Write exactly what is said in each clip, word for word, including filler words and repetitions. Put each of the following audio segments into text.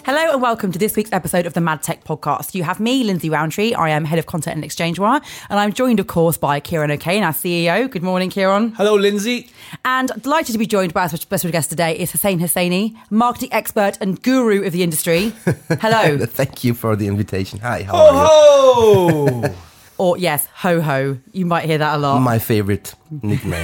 Hello and welcome to this week's episode of the Mad Tech Podcast. You have me, Lindsay Roundtree. I am Head of Content and Exchange Wire, and I'm joined, of course, by Kieran O'Kane, our C E O. Good morning, Kieran. Hello, Lindsay. And delighted to be joined by our special guest today is Hussain Hussaini, marketing expert and guru of the industry. Hello. Thank you for the invitation. Hi, how oh, are you? Or, yes, ho-ho. You might hear that a lot. My favourite nickname.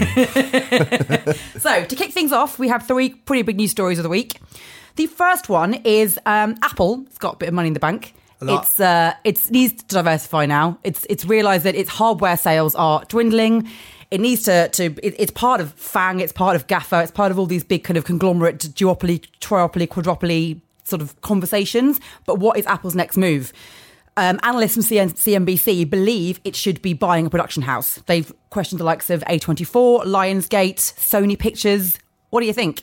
So, to kick things off, we have three pretty big news stories of the week. The first one is um, Apple. It's got a bit of money in the bank. It's uh, it needs to diversify now. It's it's realised that its hardware sales are dwindling. It needs to to. It, it's part of FANG. It's part of GAFA. It's part of all these big kind of conglomerate duopoly, triopoly, quadropoly sort of conversations. But what is Apple's next move? Um, analysts from C N B C believe it should be buying a production house. They've questioned the likes of A twenty-four, Lionsgate, Sony Pictures. What do you think?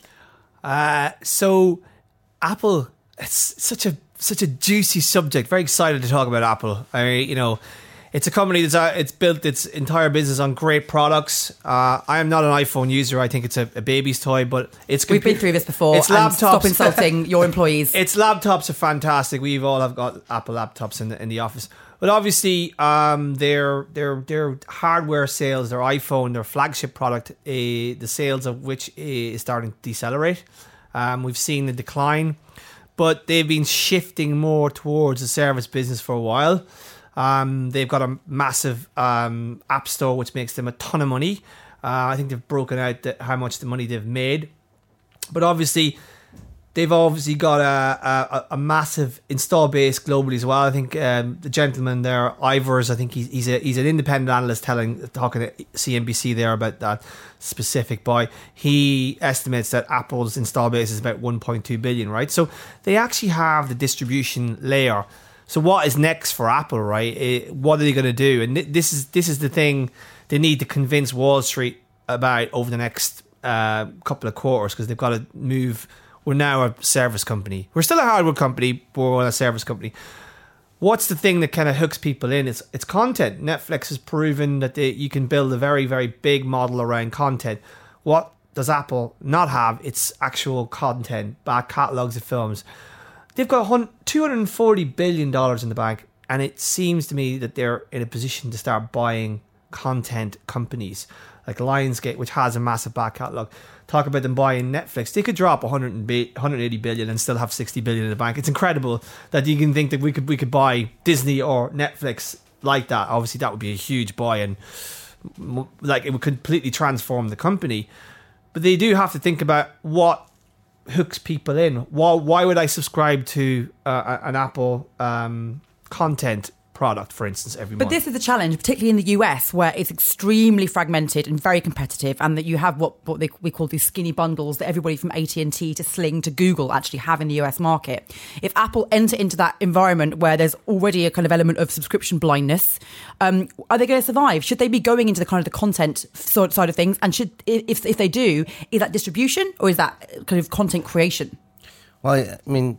Uh, so. Apple, it's such a such a juicy subject. Very excited to talk about Apple. I mean, you know, it's a company that's uh, it's built its entire business on great products. Uh, I am not an iPhone user. I think it's a, a baby's toy, but it's we've been through this before. It's and laptops. Stop insulting your employees. Its laptops are fantastic. We've all have got Apple laptops in the, in the office. But obviously, um, their their their hardware sales, their iPhone, their flagship product, uh, the sales of which uh, is starting to decelerate. Um, we've seen the decline, but they've been shifting more towards the service business for a while. Um, they've got a massive um, app store, which makes them a ton of money. Uh, I think they've broken out the, how much the money they've made. But obviously, they've obviously got a, a, a massive install base globally as well. I think um, the gentleman there, Ivers, I think he's he's, a, he's an independent analyst telling talking to C N B C there about that specific buy. He estimates that Apple's install base is about one point two billion, right? So they actually have the distribution layer. So what is next for Apple, right? It, what are they going to do? And this is this is the thing they need to convince Wall Street about over the next uh, couple of quarters, because they've got to move. We're now a service company. We're still a hardware company, but we're a service company. What's the thing that kind of hooks people in? It's it's content. Netflix has proven that they, you can build a very, very big model around content. What does Apple not have? It's actual content, back catalogues of films. They've got two hundred forty billion dollars in the bank, and it seems to me that they're in a position to start buying content companies like Lionsgate, which has a massive back catalogue. Talk about them buying Netflix. They could drop one hundred eighty billion and still have sixty billion in the bank. It's incredible that you can think that we could we could buy Disney or Netflix like that. Obviously, that would be a huge buy, and like it would completely transform the company. But they do have to think about what hooks people in. Why why would I subscribe to uh, an Apple um, content product, for instance, every but month? But this is the challenge, particularly in the U S, where it's extremely fragmented and very competitive, and that you have what, what they, we call these skinny bundles that everybody from A T and T to Sling to Google actually have in the U S market. If Apple enter into that environment where there's already a kind of element of subscription blindness, um, are they going to survive? Should they be going into the kind of the content side of things? And should, if if they do, is that distribution or is that kind of content creation? Well, I mean,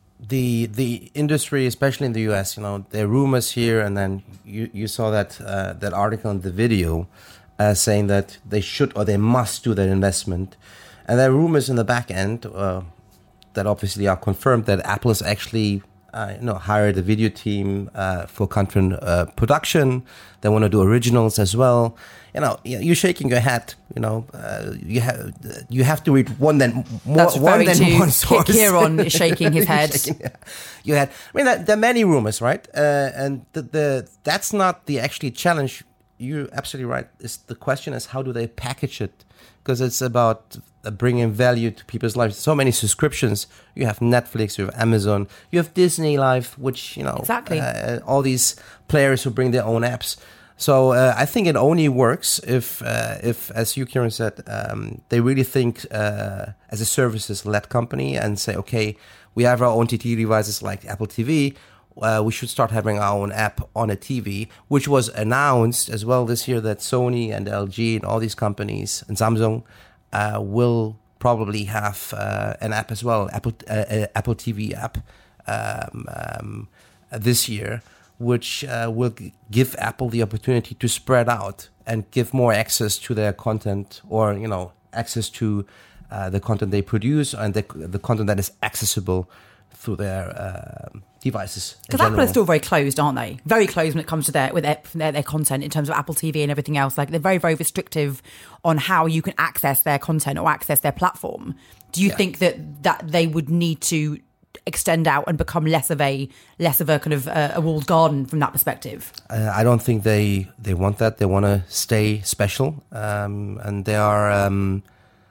the the industry, especially in the U S, you know, there are rumors here, and then you, you saw that uh, that article in the video uh, saying that they should or they must do that investment. And there are rumors in the back end uh, that obviously are confirmed that Apple has actually uh, you know, hired a video team uh, for content uh, production. They want to do originals as well. You know, you're shaking your head. You know, uh, you have you have to read one then more That's one than to one source. Kieran is shaking his head. shaking, yeah. You had. I mean, there, there are many rumors, right? Uh, and the, the that's not the actually challenge. You're absolutely right. Is the question is how do they package it? Because it's about bringing value to people's lives. So many subscriptions. You have Netflix, you have Amazon, you have Disney Live, which you know exactly uh, all these players who bring their own apps. So uh, I think it only works if, uh, if, as you, Kieran, said, um, they really think uh, as a services-led company and say, okay, we have our own T V devices like Apple T V. Uh, we should start having our own app on a T V, which was announced as well this year that Sony and L G and all these companies and Samsung uh, will probably have uh, an app as well, Apple uh, Apple T V app um, um, this year, which uh, will g- give Apple the opportunity to spread out and give more access to their content, or you know, access to uh, the content they produce and the the content that is accessible through their uh, devices. Because Apple are still very closed, aren't they? Very closed when it comes to their with their, their their content in terms of Apple T V and everything else. Like they're very very restrictive on how you can access their content or access their platform. Do you yeah. think that that they would need to extend out and become less of a less of a kind of a, a walled garden from that perspective? Uh, I don't think they they want that. They want to stay special, um, and they are um,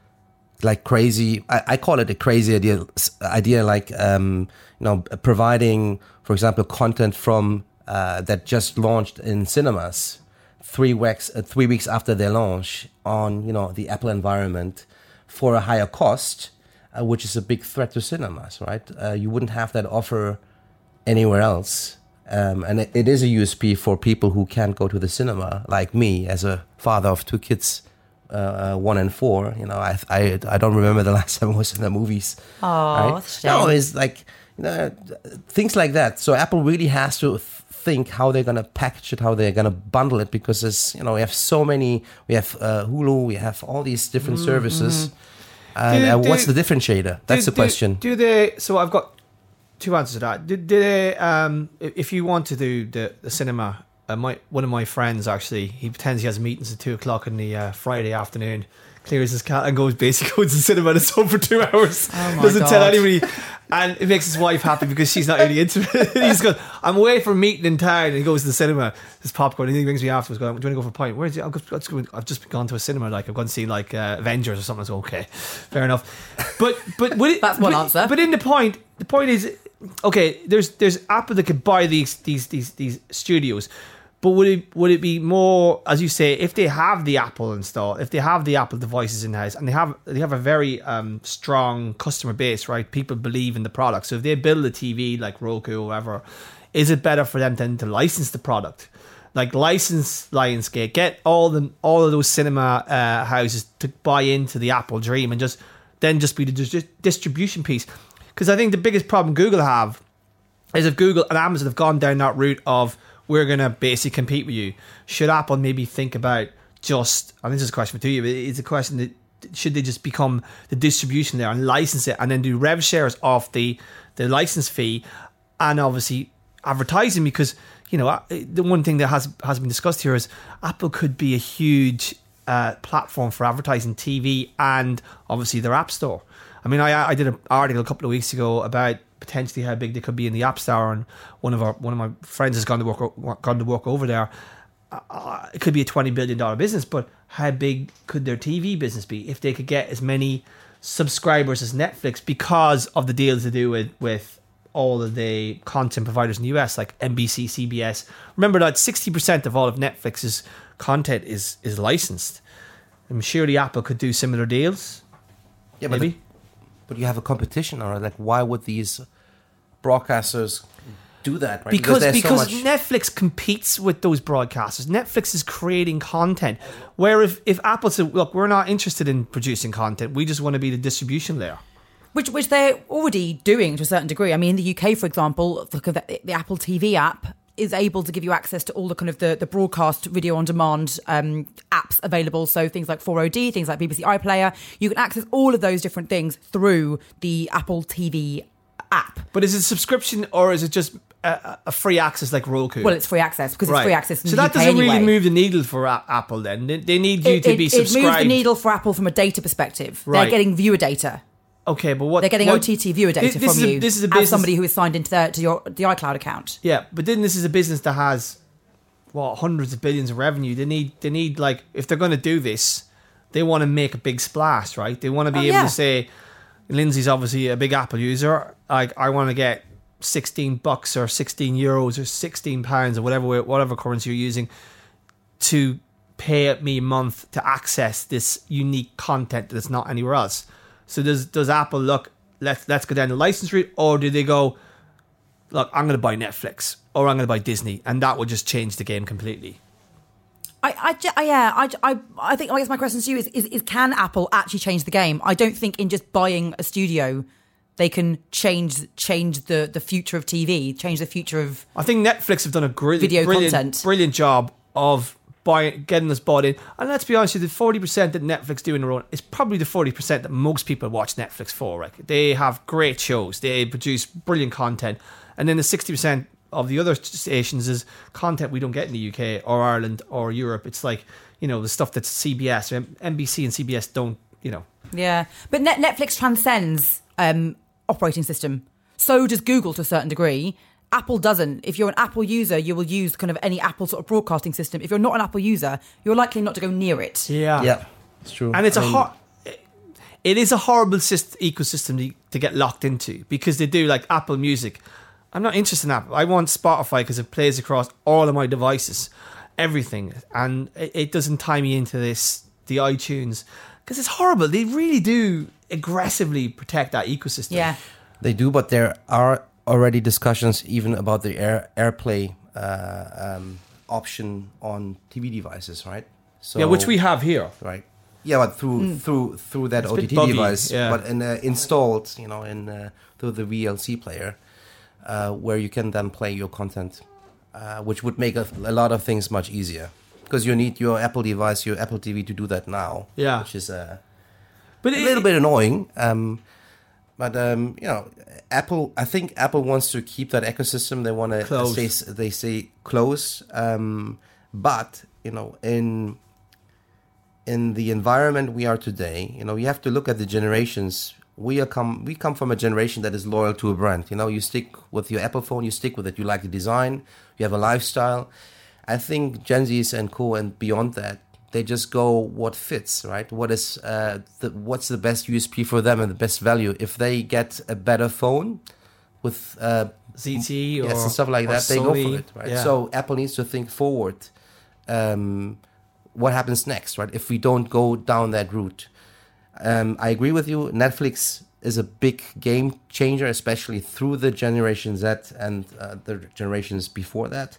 like crazy. I, I call it a crazy idea. Idea like um, you know, providing, for example, content from uh, that just launched in cinemas three weeks uh, three weeks after their launch on you know the Apple environment for a higher cost. Uh, which is a big threat to cinemas, right? Uh, you wouldn't have that offer anywhere else. Um, and it, it is a U S P for people who can't go to the cinema, like me, as a father of two kids, uh, one and four. You know, I, I I don't remember the last time I was in the movies. Oh, right? that's a shame. No, it's like, you know, things like that. So Apple really has to th- think how they're going to package it, how they're going to bundle it, because it's, you know, we have so many, we have uh, Hulu, we have all these different mm-hmm. services. And do, uh, do, what's the differentiator? That's do, the question. Do, do they? So I've got two answers to that. Do, do they? Um, if you want to do the, the cinema, uh, my one of my friends actually, he pretends he has meetings at two o'clock in the uh, Friday afternoon, clears his cat and goes basically goes to the cinema and it's home for two hours. Oh my Doesn't God. tell anybody, and it makes his wife happy because she's not really into it. He's going, I'm away for a meeting in town, and he goes to the cinema. There's popcorn, and he rings me afterwards, going, "Do you want to go for a pint?" Where's you? I've just, I've just gone to a cinema, like I've gone to see like uh, Avengers or something. I go, okay, fair enough. But but would it, That's one but, answer. But in the point, the point is, okay, there's there's Apple that could buy these these these these studios. But would it would it be more, as you say, if they have the Apple installed, if they have the Apple devices in house, and they have they have a very um, strong customer base, right? People believe in the product. So if they build a T V like Roku or whatever, is it better for them then to license the product, like license Lionsgate, get all the all of those cinema uh, houses to buy into the Apple dream, and just then just be the dis- distribution piece? Because I think the biggest problem Google have is if Google and Amazon have gone down that route of, we're going to basically compete with you, should Apple maybe think about just, and this is a question for you, but it's a question that, should they just become the distribution there and license it and then do rev shares off the, the license fee and obviously advertising? Because, you know, the one thing that has, has been discussed here is Apple could be a huge uh, platform for advertising T V and obviously their App Store. I mean, I, I did an article a couple of weeks ago about potentially how big they could be in the App Store, and one of our one of my friends has gone to work gone to work over there. Uh, it could be a twenty billion dollar business, but how big could their T V business be if they could get as many subscribers as Netflix because of the deals they do with with all of the content providers in the U S, like N B C, C B S. Remember that sixty percent of all of Netflix's content is is licensed. I'm sure the Apple could do similar deals. Yeah, maybe. But, the, but you have a competition, or like, why would these broadcasters do that? Right? Because because, because so much... Netflix competes with those broadcasters. Netflix is creating content. Where if, if Apple said, look, we're not interested in producing content, we just want to be the distribution layer. Which which they're already doing to a certain degree. I mean, in the U K, for example, look at the, the Apple T V app is able to give you access to all the kind of the, the broadcast video on demand um, apps available. So things like four O D, things like B B C iPlayer. You can access all of those different things through the Apple T V app. But is it subscription or is it just a, a free access like Roku? Well, it's free access because right. it's free access in so the that U K doesn't anyway. really move the needle for a- Apple then. They, they need you it, to it, be it subscribed. It moves the needle for Apple from a data perspective. Right. They're getting viewer data. Okay, but what they're getting what, O T T viewer data this from is you a, this is a business, as somebody who is signed into their, to your the iCloud account. Yeah, but then this is a business that has what hundreds of billions of revenue. They need they need like if they're going to do this, they want to make a big splash, right? They want to be oh, able yeah. to say, Lindsay's obviously a big Apple user. Like I want to get sixteen bucks or sixteen euros or sixteen pounds or whatever whatever currency you're using to pay me a month to access this unique content that's not anywhere else. So does does Apple look, let's let's go down the license route, or do they go, look, I'm going to buy Netflix or I'm going to buy Disney, and that would just change the game completely? I, I, I yeah, I, I, I think I guess my question to you is, is, is can Apple actually change the game? I don't think in just buying a studio they can change change the, the future of T V, change the future of I think Netflix have done a brilliant, video brilliant, content. brilliant job of buying, getting us bought in. And let's be honest with you, the forty percent that Netflix do in their own is probably the forty percent that most people watch Netflix for. Right? They have great shows. They produce brilliant content. And then the sixty percent of the other stations is content we don't get in the U K or Ireland or Europe. It's like, you know, the stuff that's C B S, N B C and C B S don't, you know. Yeah. But Net- Netflix transcends um, operating system. So does Google to a certain degree. Apple doesn't. If you're an Apple user, you will use kind of any Apple sort of broadcasting system. If you're not an Apple user, you're likely not to go near it. Yeah. Yeah, it's true. And it's I a mean, hor- it is a horrible syst- ecosystem to, to get locked into, because they do like Apple Music. I'm not interested in Apple. I want Spotify because it plays across all of my devices, everything. And it, it doesn't tie me into this, the iTunes, because it's horrible. They really do aggressively protect that ecosystem. Yeah. They do, but there are already discussions even about the Air AirPlay uh, um, option on T V devices, right? So, Yeah, which we have here. right. Yeah, but through through through that It's a O T bit T buggy, device, yeah. but in, uh, installed, you know, in uh, through the V L C player, uh, where you can then play your content, uh, which would make a, a lot of things much easier, because you need your Apple device, your Apple T V to do that now. Yeah. which is uh, But a it, little bit annoying. Um, but um, you know, Apple. I think Apple wants to keep that ecosystem. They want to Close. stay. They say close. Um, but you know, in in the environment we are today, you know, you have to look at the generations. We are come. We come from a generation that is loyal to a brand. You know, you stick with your Apple phone. You stick with it. You like the design. You have a lifestyle. I think Gen Zs and co and beyond that, they just go what fits, right? What is uh, the, what's the best U S P for them and the best value? If they get a better phone with uh, Z T or, yes, and stuff like or that, they go Sony, for it, right? yeah. So Apple needs to think forward. Um, what happens next, right? If we don't go down that route, um, I agree with you. Netflix is a big game changer, especially through the Generation Z and uh, the generations before that.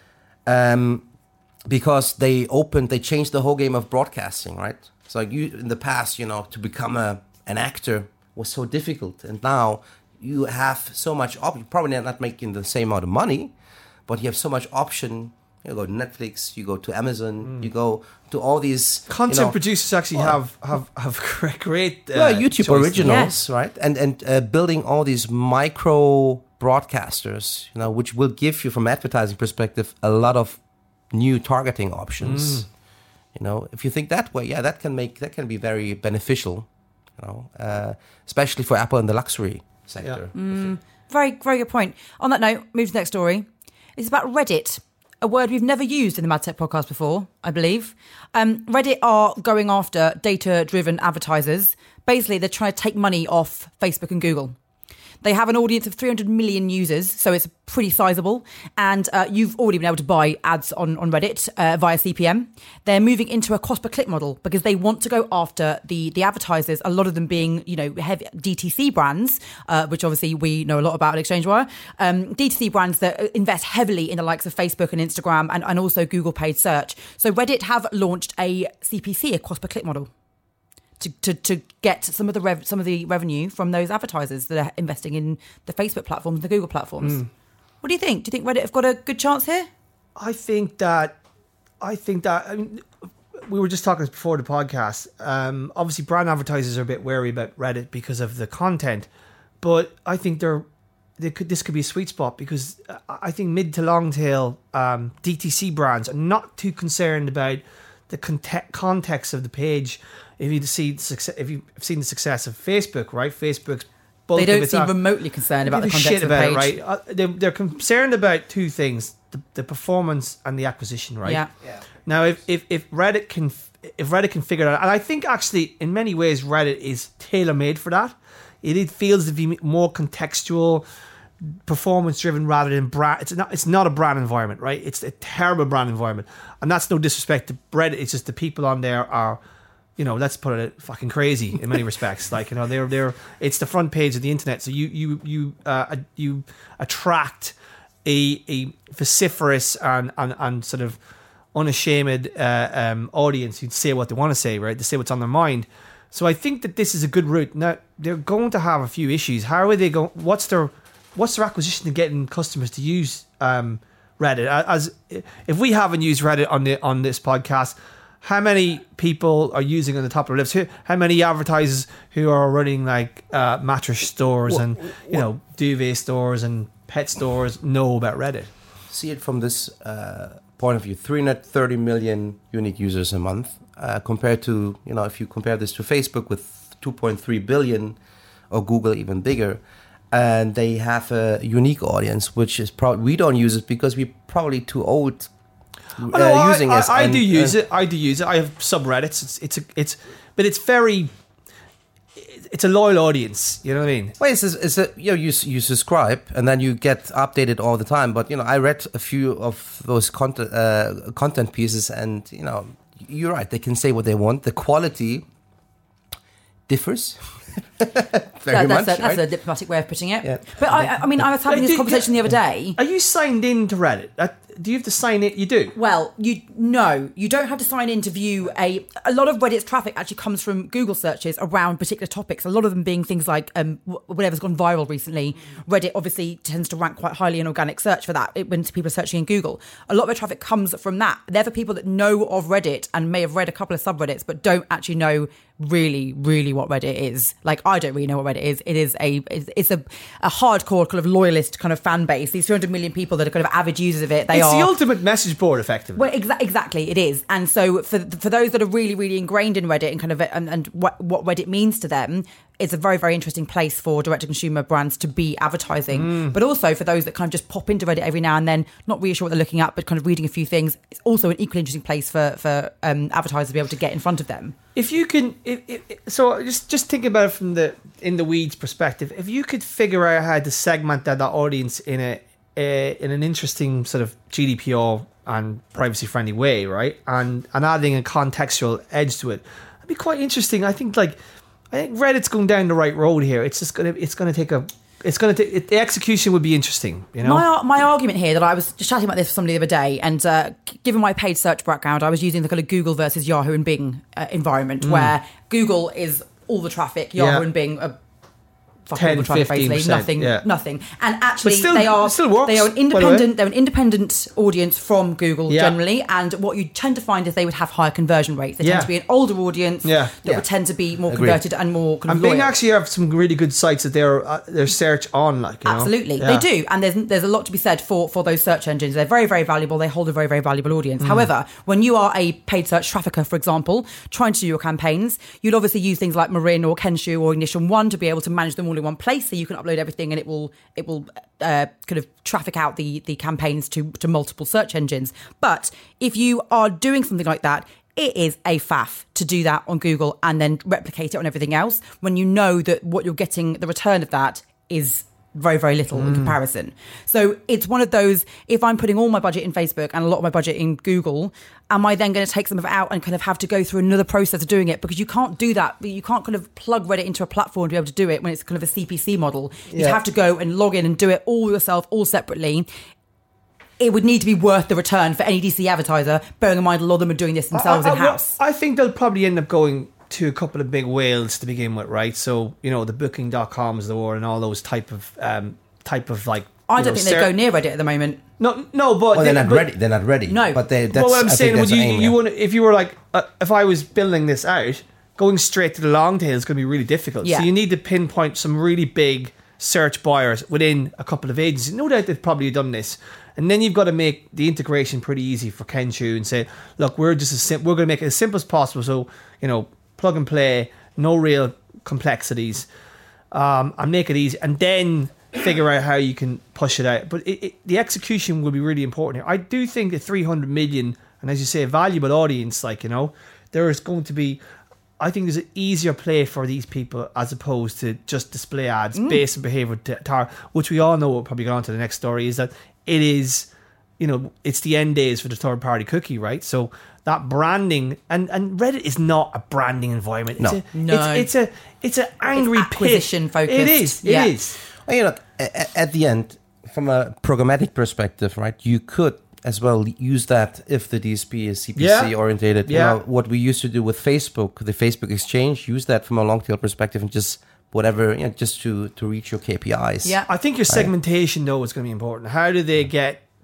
Um, because they opened, they changed the whole game of broadcasting, right? So like you, in the past, you know, to become a an actor was so difficult, and now you have so much option. Probably not making the same amount of money, but you have so much option. You go to Netflix, you go to Amazon, you go to all these content you know, producers actually well, have have have great, great uh, yeah, YouTube choices. originals, right? And and uh, building all these micro broadcasters, you know, which will give you, from advertising perspective, a lot of new targeting options. Mm. You know, if you think that way, yeah, that can make that can be very beneficial. You know, uh, especially for Apple in the luxury sector. Yeah. Mm, very, very good point. On that note, move to the next story. It's about Reddit, a word we've never used in the Mad Tech podcast before, I believe. Um, Reddit are going after data-driven advertisers. Basically, they're trying to take money off Facebook and Google. They have an audience of three hundred million users, so it's pretty sizable. And uh, you've already been able to buy ads on, on Reddit uh, via C P M. They're moving into a cost per click model because they want to go after the, the advertisers, a lot of them being, you know, heavy D T C brands, uh, which obviously we know a lot about at ExchangeWire. Um, D T C brands that invest heavily in the likes of Facebook and Instagram and, and also Google paid search. So Reddit have launched a C P C, a cost per click model. To, to, to get some of the rev, some of the revenue from those advertisers that are investing in the Facebook platforms, the Google platforms. Mm. What do you think? Do you think Reddit have got a good chance here? I think that I think that I mean, we were just talking before the podcast. Um, obviously, brand advertisers are a bit wary about Reddit because of the content, but I think they're they could this could be a sweet spot because I think mid to long tail um, D T C brands are not too concerned about the conte- context of the page. If you see the success, if you've seen the success of Facebook, right? Facebook's bulk they don't of its seem ad- remotely concerned about the give a context shit of the about page. it, right? Uh, they're, they're concerned about two things: the, the performance and the acquisition, right? Yeah. Yeah. Now, if, if if Reddit can if Reddit can figure it out, and I think actually in many ways Reddit is tailor made for that. It, it feels to be more contextual, performance driven rather than brand. It's not it's not a brand environment, right? It's a terrible brand environment, and that's no disrespect to Reddit. It's just the people on there are, you know, let's put it fucking crazy in many respects. Like, you know, they're they're it's the front page of the internet, so you you you uh, you attract a a vociferous and and, and sort of unashamed uh, um, audience who'd say what they want to say, right? They say what's on their mind. So I think that this is a good route. Now they're going to have a few issues. How are they going? What's their what's their acquisition to getting customers to use um, Reddit? As if we haven't used Reddit on the on this podcast, how many people are using on the top of their list? How many advertisers who are running like uh, mattress stores What- and you know duvet stores and pet stores know about Reddit? See it from this uh, point of view: three hundred thirty million unique users a month, uh, compared to, you know, if you compare this to Facebook with two point three billion, or Google even bigger, and they have a unique audience, which is probably we don't use it because we're probably too old. Uh, Oh, no, using I, it. I, I and, do use uh, it. I do use it. I have subreddits. It's it's a, it's, but it's very. It's a loyal audience. You know what I mean? Well, it's, a, it's a, you know, you you subscribe and then you get updated all the time. But you know, I read a few of those content uh, content pieces, and you know, you're right. They can say what they want. The quality differs. Very That- much. that's, a, that's right? a diplomatic way of putting it. Yeah. But I, I mean, I was having Like, this do- conversation the other day. Are you signed in to Reddit? Uh, do you have to sign in? You do. Well, you no, you don't have to sign in to view a. A lot of Reddit's traffic actually comes from Google searches around particular topics. A lot of them being things like um, wh- whatever's gone viral recently. Reddit obviously tends to rank quite highly in organic search for that it, when people are searching in Google. A lot of the traffic comes from that. They're the people that know of Reddit and may have read a couple of subreddits, but don't actually know really, really what Reddit is. Like, I don't really know what Reddit is. It is a it's, it's a, a hardcore kind of loyalist kind of fan base. These two hundred million people that are kind of avid users of it. They It's are the ultimate message board, effectively. well, exa- exactly, it is. And so for for those that are really, really ingrained in Reddit and kind of and, and what, what Reddit means to them, it's a very, very interesting place for direct-to-consumer brands to be advertising. Mm. But also for those that kind of just pop into Reddit every now and then, not really sure what they're looking at, but kind of reading a few things, it's also an equally interesting place for, for um, advertisers to be able to get in front of them. If you can, if, if, so just just think about it from the in the weeds perspective. If you could figure out how to segment that, that audience in a, a in an interesting sort of G D P R and privacy friendly way, right, and and adding a contextual edge to it, it'd be quite interesting. I think like I think Reddit's going down the right road here. It's just gonna it's gonna take a it's gonna take it, the execution would be interesting. You know, My ar- my argument here that I was just chatting about this with somebody the other day, and uh, given my paid search background, I was using the kind of Google versus Yahoo and Bing uh, environment, where Google is all the traffic, Yahoo Mm. Yeah. and Bing are fucking ten, all the traffic, fifteen basically percent, nothing, yeah. nothing. And actually, still- they are it still works, they are an by the way. independent. They're an independent audience from Google Yeah. generally, and what you tend to find is they would have higher conversion rates. They Yeah. tend to be an older audience Yeah. that Yeah. would tend to be more Agreed. converted and more kind of and Bing loyal. actually have some really good sites that they're uh, their search on, like you know? Absolutely, Yeah. they do, and there's there's a lot to be said for for those search engines. They're very very valuable. They hold a very very valuable audience. Mm. However, when you are a paid search trafficker, for example, trying to do your campaigns, you'd obviously use things like Marin or Kensho or Ignition One to be able to manage them all in one place, so you can upload everything and it will it will uh, kind of traffic out the the campaigns to to multiple search engines. But if you are doing something like that, it is a faff to do that on Google and then replicate it on everything else when you know that what you're getting, the return of that is very, very little in comparison. So it's one of those, if I'm putting all my budget in Facebook and a lot of my budget in Google, am I then going to take some of it out and kind of have to go through another process of doing it? Because you can't do that. You can't kind of plug Reddit into a platform to be able to do it when it's kind of a C P C model. You'd Yeah. have to go and log in and do it all yourself, all separately. It would need to be worth the return for any D C advertiser, bearing in mind a lot of them are doing this themselves I, I- in-house. I think they'll probably end up going to a couple of big whales to begin with, right? So, you know, the booking dot coms of the world and all those type of um type of like I you don't know, think they'd ser- go near Reddit at the moment. No, no, but Well, they're they- not but- ready. They're not ready. No. but they. That's, Well, what I'm I saying, think would that's you, the aim, you yeah. want if you were like, uh, if I was building this out, going straight to the long tail is going to be really difficult. Yeah. So you need to pinpoint some really big search buyers within a couple of agencies. No doubt they've probably done this. And then you've got to make the integration pretty easy for Kensho and say, look, we're just as sim- we're going to make it as simple as possible. So, you know, plug and play, no real complexities, um, and make it easy. And then figure out how you can push it out. But it, it, the execution will be really important here. I do think that three hundred million, and as you say, a valuable audience, like, you know, there is going to be, I think there's an easier play for these people as opposed to just display ads based on behavior, t- tar- which we all know, we'll probably go on to the next story, is that it is, you know, it's the end days for the third party cookie, right? So that branding, and, and Reddit is not a branding environment. It's No. a, No. It's, it's a, it's an angry It's acquisition pit. focused. It is, it Yeah. is. Well, you know, a- at the end, from a programmatic perspective, right, you could as well use that if the D S P is C P C Yeah. orientated. Yeah. You know, what we used to do with Facebook, the Facebook exchange, use that from a long tail perspective and just whatever, you know, just to, to reach your K P Is. Yeah. I think your segmentation, though, is going to be important. How do they get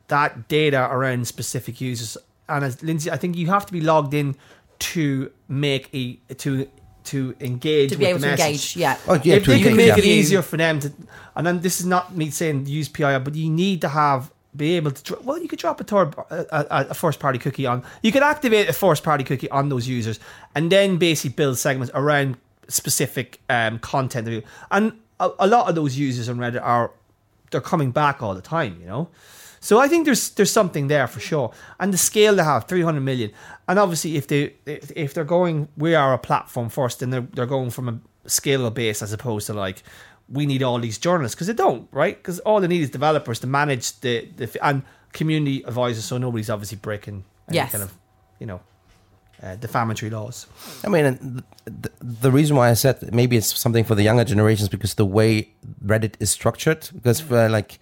that data around specific users. And as Lindsay, I think you have to be logged in to make a to to engage to be with able the to message. engage. Yeah, Oh, yeah, if to they can engage, make it yeah. easier for them to, and then this is not me saying use P I, but you need to have be able to. dro- Well, you could drop a third, a, a, a first party cookie on. You could activate a first party cookie on those users, and then basically build segments around specific um, content. And a, a lot of those users on Reddit are they're coming back all the time. You know. So I think there's there's something there for sure, and the scale they have, three hundred million, and obviously if they if, if they're going, we are a platform first, then they're they're going from a scalable base as opposed to like we need all these journalists, because they don't, right? Because all they need is developers to manage the the and community advisors, so nobody's obviously breaking any Yes. kind of you know uh, defamatory laws. I mean, and the, the reason why I said maybe it's something for the younger generations because the way Reddit is structured, because for like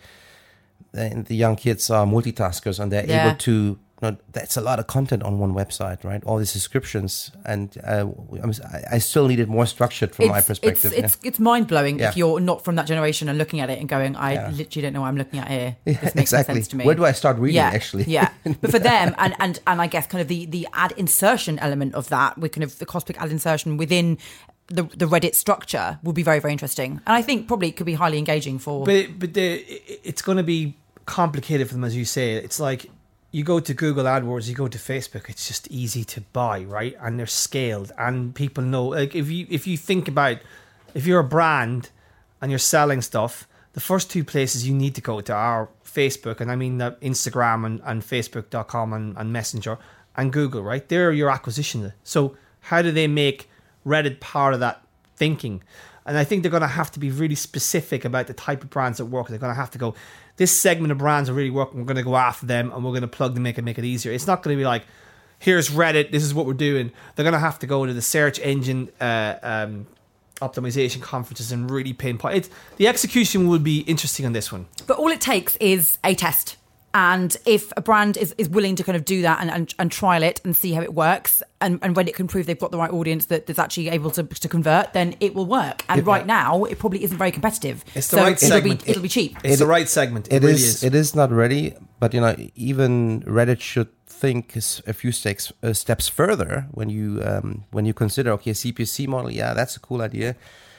the the young kids are multitaskers and they're Yeah. able to. You know, that's a lot of content on one website, right? All these descriptions, and uh, I'm, I still needed more structured from my it's, perspective. It's, it's, it's mind blowing Yeah. if you're not from that generation and looking at it and going, I Yeah. literally don't know what I'm looking at here. yeah. This makes no Exactly. sense to me. Where do I start reading? yeah, Actually, yeah. But for them, and, and and I guess kind of the the ad insertion element of that, we kind of the Cosmic ad insertion within the the Reddit structure will be very very interesting, and I think probably it could be highly engaging for. But but the, it's going to be complicated for them, as you say. It's like you go to Google AdWords, you go to Facebook. It's just easy to buy, right? And they're scaled, and people know. Like if you if you think about if you're a brand and you're selling stuff, the first two places you need to go to are Facebook, and I mean uh, Instagram and, and Facebook dot com and, and Messenger and Google, right? They're your acquisition. So how do they make Reddit part of that thinking? And I think they're going to have to be really specific about the type of brands that work. They're going to have to go, this segment of brands are really working. We're going to go after them and we're going to plug them, make it, make it easier. It's not going to be like, here's Reddit, this is what we're doing. They're going to have to go to the search engine uh, um, optimization conferences and really pinpoint it. The execution will be interesting on this one. But all it takes is a test. And if a brand is, is willing to kind of do that and, and, and trial it and see how it works, and, and when it can prove they've got the right audience that, that's actually able to, to convert, then it will work. And It- right now, it probably isn't very competitive. It's the so right it'll segment. Be, it'll be cheap. It's It- the right segment. It, It really is, is. It is not ready, but you know, even Reddit should think s- a few steps uh, steps further when you um, when you consider okay, C P C model. Yeah, that's a cool idea.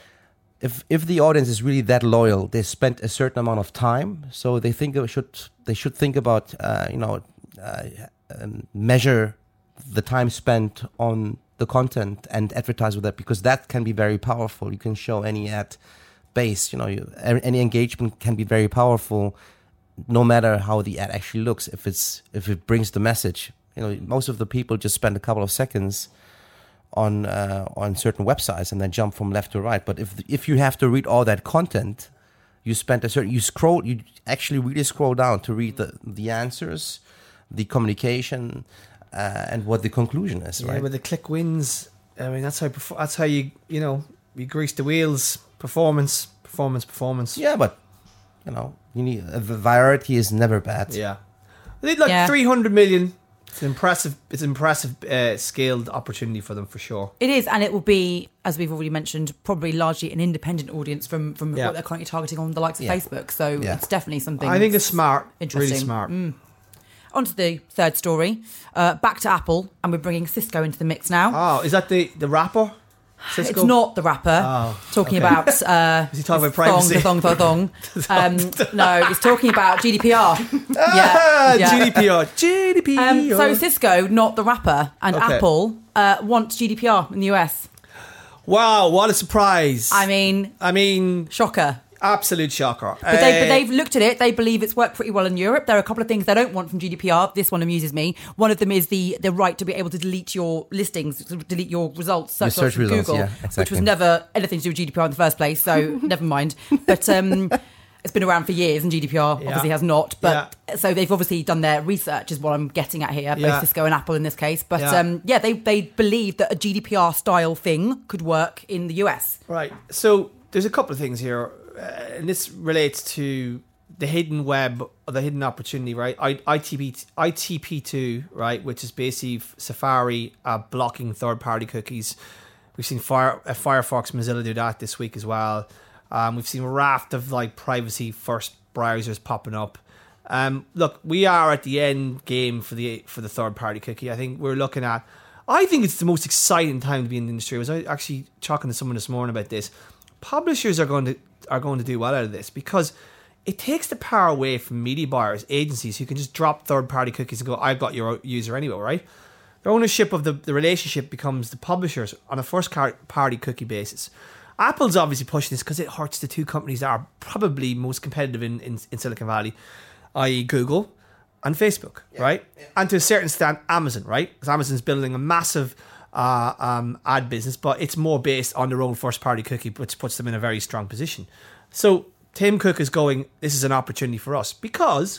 If if the audience is really that loyal, they spent a certain amount of time, so they think it should they should think about uh, you know uh, um, measure the time spent on the content and advertise with that, because that can be very powerful. You can show any ad base, you know, you, any engagement can be very powerful, no matter how the ad actually looks. If it's if it brings the message, you know, most of the people just spend a couple of seconds on uh, on certain websites and then jump from left to right. But if if you have to read all that content, you spend a certain you scroll you actually really scroll down to read the the answers, the communication, uh, and what the conclusion is. Yeah, Right? but the click wins. I mean, that's how perfor- that's how you you know you grease the wheels. Performance, performance, performance. Yeah, but you know, you need uh, the variety is never bad. Yeah. I think like Yeah. three hundred million. It's an impressive. It's an impressive uh, scaled opportunity for them for sure. It is, and it will be, as we've already mentioned, probably largely an independent audience from, from Yeah. what they're currently targeting on the likes of Yeah. Facebook. So Yeah. it's definitely something. I think that's it's smart. interesting. Really smart. Mm. On to the third story. Uh, back to Apple, and we're bringing Cisco into the mix now. Oh, is that the the rapper? Cisco? It's not the rapper. Oh, talking okay. about. Uh, Is he talking about thong, privacy? The thong, the thong, um, no, he's talking about G D P R. Ah, yeah. G D P R. G D P R. Um, so Cisco, not the rapper, and Okay. Apple uh, wants G D P R in the U S. Wow, what a surprise! I mean, I mean, shocker. absolute shocker. But, they, but they've looked at it. They believe it's worked pretty well in Europe. There are a couple of things they don't want from G D P R. This one amuses me. One of them is the the right to be able to delete your listings, to delete your results, search, search results from results, Google, yeah, which was exactly. never anything to do with G D P R in the first place. So never mind. But um, it's been around for years, and G D P R Yeah. obviously has not. But so they've obviously done their research, is what I'm getting at here. Both Yeah. Cisco and Apple in this case. But Yeah. um, yeah, they they believe that a G D P R style thing could work in the U S. Right. So there's a couple of things here, uh, and this relates to the hidden web or the hidden opportunity, right? I, ITP, I T P two, right, which is basically Safari uh, blocking third-party cookies. We've seen Fire, uh, Firefox, Mozilla do that this week as well. Um, we've seen a raft of like privacy-first browsers popping up. Um, look, we are at the end game for the for the third party cookie. I think we're looking at. I think it's the most exciting time to be in the industry. I was actually talking to someone this morning about this. Publishers are going to are going to do well out of this because it takes the power away from media buyers, agencies who can just drop third party cookies and go, "I've got your user anyway," right? The ownership of the, the relationship becomes the publishers on a first party cookie basis. Apple's obviously pushing this because it hurts the two companies that are probably most competitive in, in, in Silicon Valley, that is. Google and Facebook, yeah, right? Yeah. And to a certain extent, Amazon, right? Because Amazon's building a massive uh, um, ad business, but it's more based on their own first-party cookie, which puts them in a very strong position. So Tim Cook is going, this is an opportunity for us because,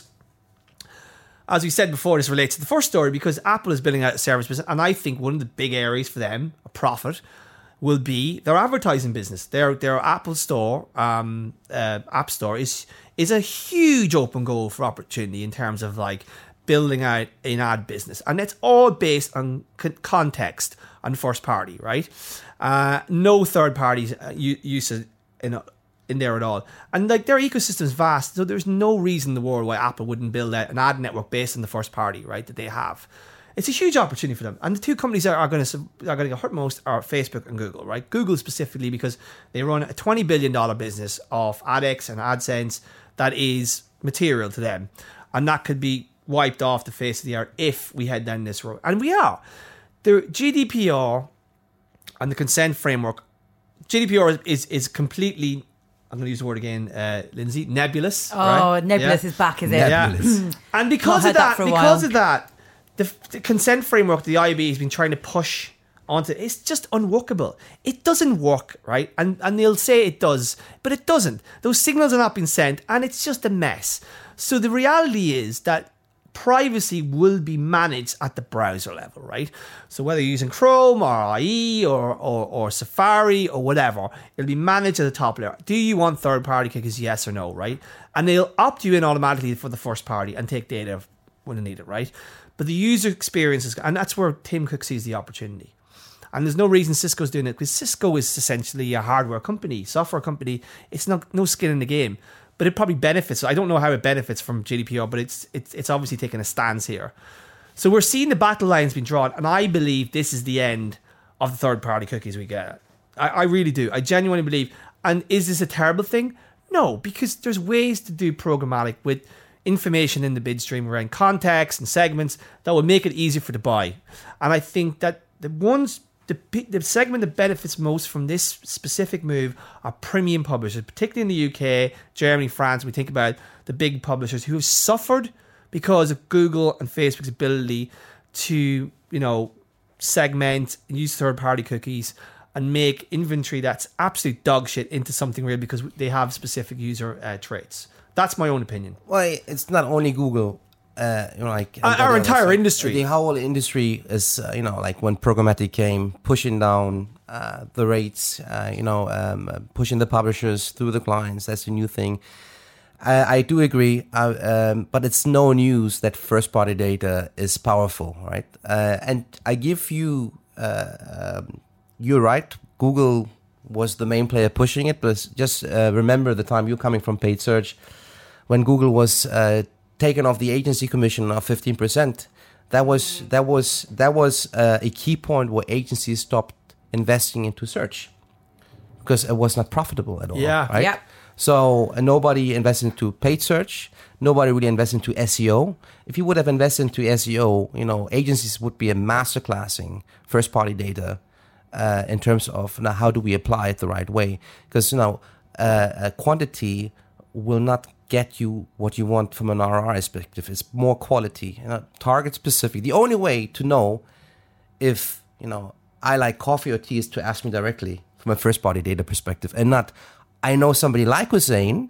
as we said before, this relates to the first story because Apple is building out a service business, and I think one of the big areas for them, a profit, will be their advertising business. Their their Apple Store, um, uh, App Store is is a huge open goal for opportunity in terms of like building out an ad business, and it's all based on c- context on first party, right? Uh, no third parties uh, use it in in there at all, and like their ecosystem is vast, so there's no reason in the world why Apple wouldn't build out an ad network based on the first party, right? That they have. It's a huge opportunity for them. And the two companies that are going to are going to get hurt most are Facebook and Google, right? Google specifically because they run a twenty billion dollars business of AdX and AdSense that is material to them. And that could be wiped off the face of the earth if we head down this road. And we are. The G D P R and the consent framework, G D P R is, is completely, I'm going to use the word again, uh, Lindsay, nebulous. Oh, right? nebulous yeah. is back, is it? Nebulous. Yeah. And because Not of that, that because while. of that, The, the consent framework the I A B has been trying to push onto, it's just unworkable. It doesn't work, right? And and they'll say it does, but it doesn't. Those signals are not being sent, and it's just a mess. So the reality is that privacy will be managed at the browser level, right? So whether you're using Chrome or I E or, or, or Safari or whatever, it'll be managed at the top layer. Do you want third-party cookies, yes or no, right? And they'll opt you in automatically for the first party and take data when they need it, right? But the user experience is, and that's where Tim Cook sees the opportunity. And there's no reason Cisco's doing it because Cisco is essentially a hardware company, software company. It's not no skin in the game, but it probably benefits. I don't know how it benefits from G D P R, but it's it's it's obviously taking a stance here. So we're seeing the battle lines being drawn, and I believe this is the end of the third party cookies we get. I, I really do. I genuinely believe. And is this a terrible thing? No, because there's ways to do programmatic with information in the bid stream around context and segments that will make it easier for the buy. And I think that the ones, the, the segment that benefits most from this specific move are premium publishers, particularly in the U K, Germany, France. We think about the big publishers who have suffered because of Google and Facebook's ability to, you know, segment and use third-party cookies and make inventory that's absolute dog shit into something real because they have specific user uh, traits. That's my own opinion. Well, it's not only Google. Uh, you know, like our, our entire like, industry. The whole industry is, uh, you know, like when programmatic came, pushing down uh, the rates. Uh, you know, um, pushing the publishers through the clients. That's a new thing. I, I do agree, uh, um, but it's no news that first-party data is powerful, right? Uh, and I give you, uh, um, you're right. Google was the main player pushing it, but just uh, remember the time you're coming from paid search. When Google was uh, taken off the agency commission of fifteen percent, that was that was that was uh, a key point where agencies stopped investing into search because it was not profitable at all. Yeah, right. Yeah. So uh, nobody invested into paid search. Nobody really invested into S E O. If you would have invested into S E O, you know, agencies would be a masterclassing first-party data uh, in terms of now how do we apply it the right way? Because you know, uh, a quantity will not get you what you want from an R O I perspective. It's more quality, you know, target specific. The only way to know if, you know, I like coffee or tea is to ask me directly from a first party data perspective and not, I know somebody like Hussein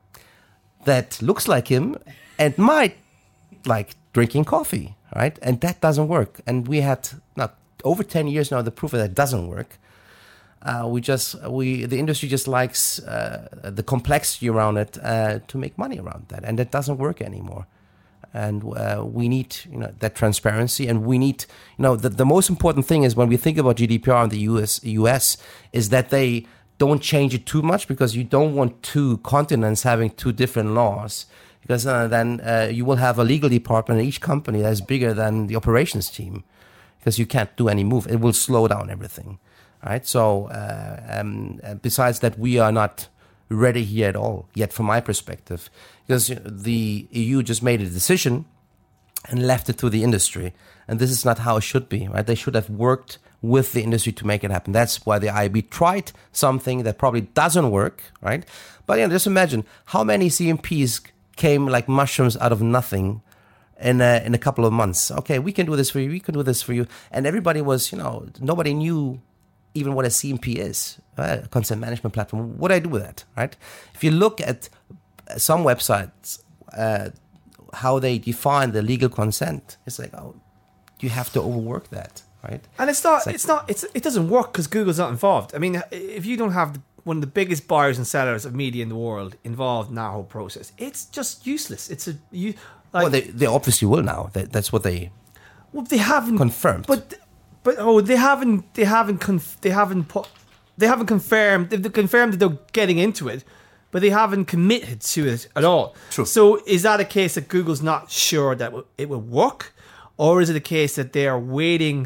that looks like him and might like drinking coffee, right? And that doesn't work. And we had now over ten years now the proof that that doesn't work. Uh, we just we the industry just likes uh, the complexity around it uh, to make money around that, and that doesn't work anymore. And uh, we need you know that transparency, and we need you know the, the most important thing is when we think about G D P R in the U S U S is that they don't change it too much because you don't want two continents having two different laws because uh, then uh, you will have a legal department in each company that's bigger than the operations team, because you can't do any move. It will slow down everything, right? So uh, um, besides that, we are not ready here at all yet, from my perspective, because the E U just made a decision and left it to the industry, and this is not how it should be, right? They should have worked with the industry to make it happen. That's why the I A B tried something that probably doesn't work, right? But yeah, just imagine how many C M Ps came like mushrooms out of nothing in a, in a couple of months. Okay, we can do this for you, we can do this for you. And everybody was, you know, nobody knew even what a C M P is, right? A content management platform. What do I do with that, right? If you look at some websites, uh, how they define the legal consent, it's like, oh, you have to overwork that. Right, and it's not, it's, like, it's not, it's it doesn't work because Google's not involved. I mean, if you don't have the, one of the biggest buyers and sellers of media in the world involved in that whole process, it's just useless. It's a you. Like, well, they they obviously will now. They, that's what they. Well, they haven't confirmed, but but oh, they haven't they haven't conf, they haven't put they haven't confirmed they've confirmed that they're getting into it, but they haven't committed to it at all. True. So is that a case that Google's not sure that it will work, or is it a case that they are waiting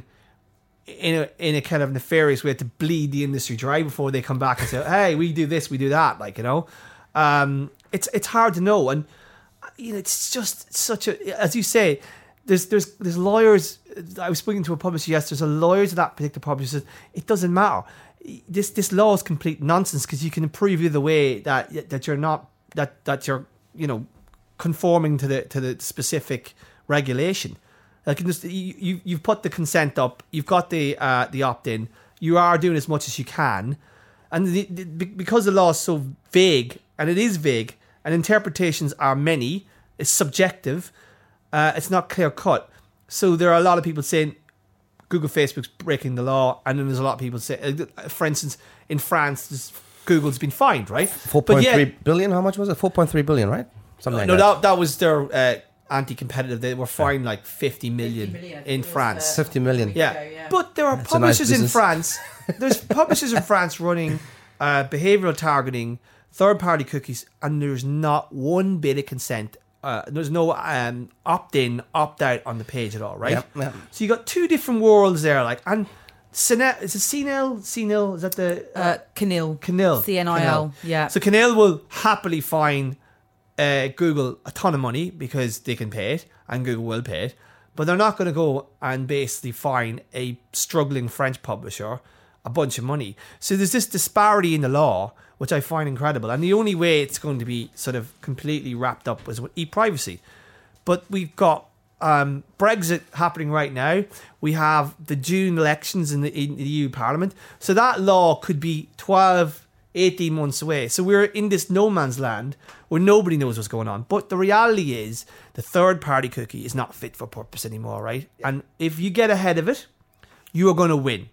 in a in a kind of nefarious way to bleed the industry dry before they come back and say, hey, we do this, we do that, like, you know? Um, it's it's hard to know. And, you know, it's just such a, as you say, there's there's there's lawyers. I was speaking to a publisher yesterday, there's a lawyer to that particular publisher says, it doesn't matter. This this law is complete nonsense because you can improve either way that that you're not, that, that you're, you know, conforming to the to the specific regulation. Like just, you, you, you've put the consent up, you've got the uh, the opt-in, you are doing as much as you can, and the, the, because the law is so vague, and it is vague, and interpretations are many, it's subjective, uh, it's not clear cut. So there are a lot of people saying Google, Facebook's breaking the law, and then there's a lot of people saying, for instance, in France, Google's been fined, right? Four point three billion. How much was it? Four point three billion, right? Something like no, that. No, that that was their. Uh, anti-competitive. They were fined like fifty million, fifty million in France. Uh, fifty million. Yeah. yeah. But there are That's publishers nice in France. There's publishers in France running uh, behavioral targeting, third-party cookies, and there's not one bit of consent. Uh, there's no um, opt-in, opt-out on the page at all, right? Yep, yep. So you got two different worlds there, like, and Cine, is it C N L? C N L? Is that the uh, uh, Canil? Canil. C N I L. Yeah. So Canil will happily fine uh, Google a ton of money because they can pay it, and Google will pay it, but they're not going to go and basically fine a struggling French publisher a bunch of money. So there's this disparity in the law, which I find incredible. And the only way it's going to be sort of completely wrapped up is with e-privacy. But we've got um, Brexit happening right now. We have the June elections in the, in the E U Parliament. So that law could be twelve, eighteen months away. So we're in this no man's land where nobody knows what's going on. But the reality is the third party cookie is not fit for purpose anymore, right? And if you get ahead of it, you are going to win.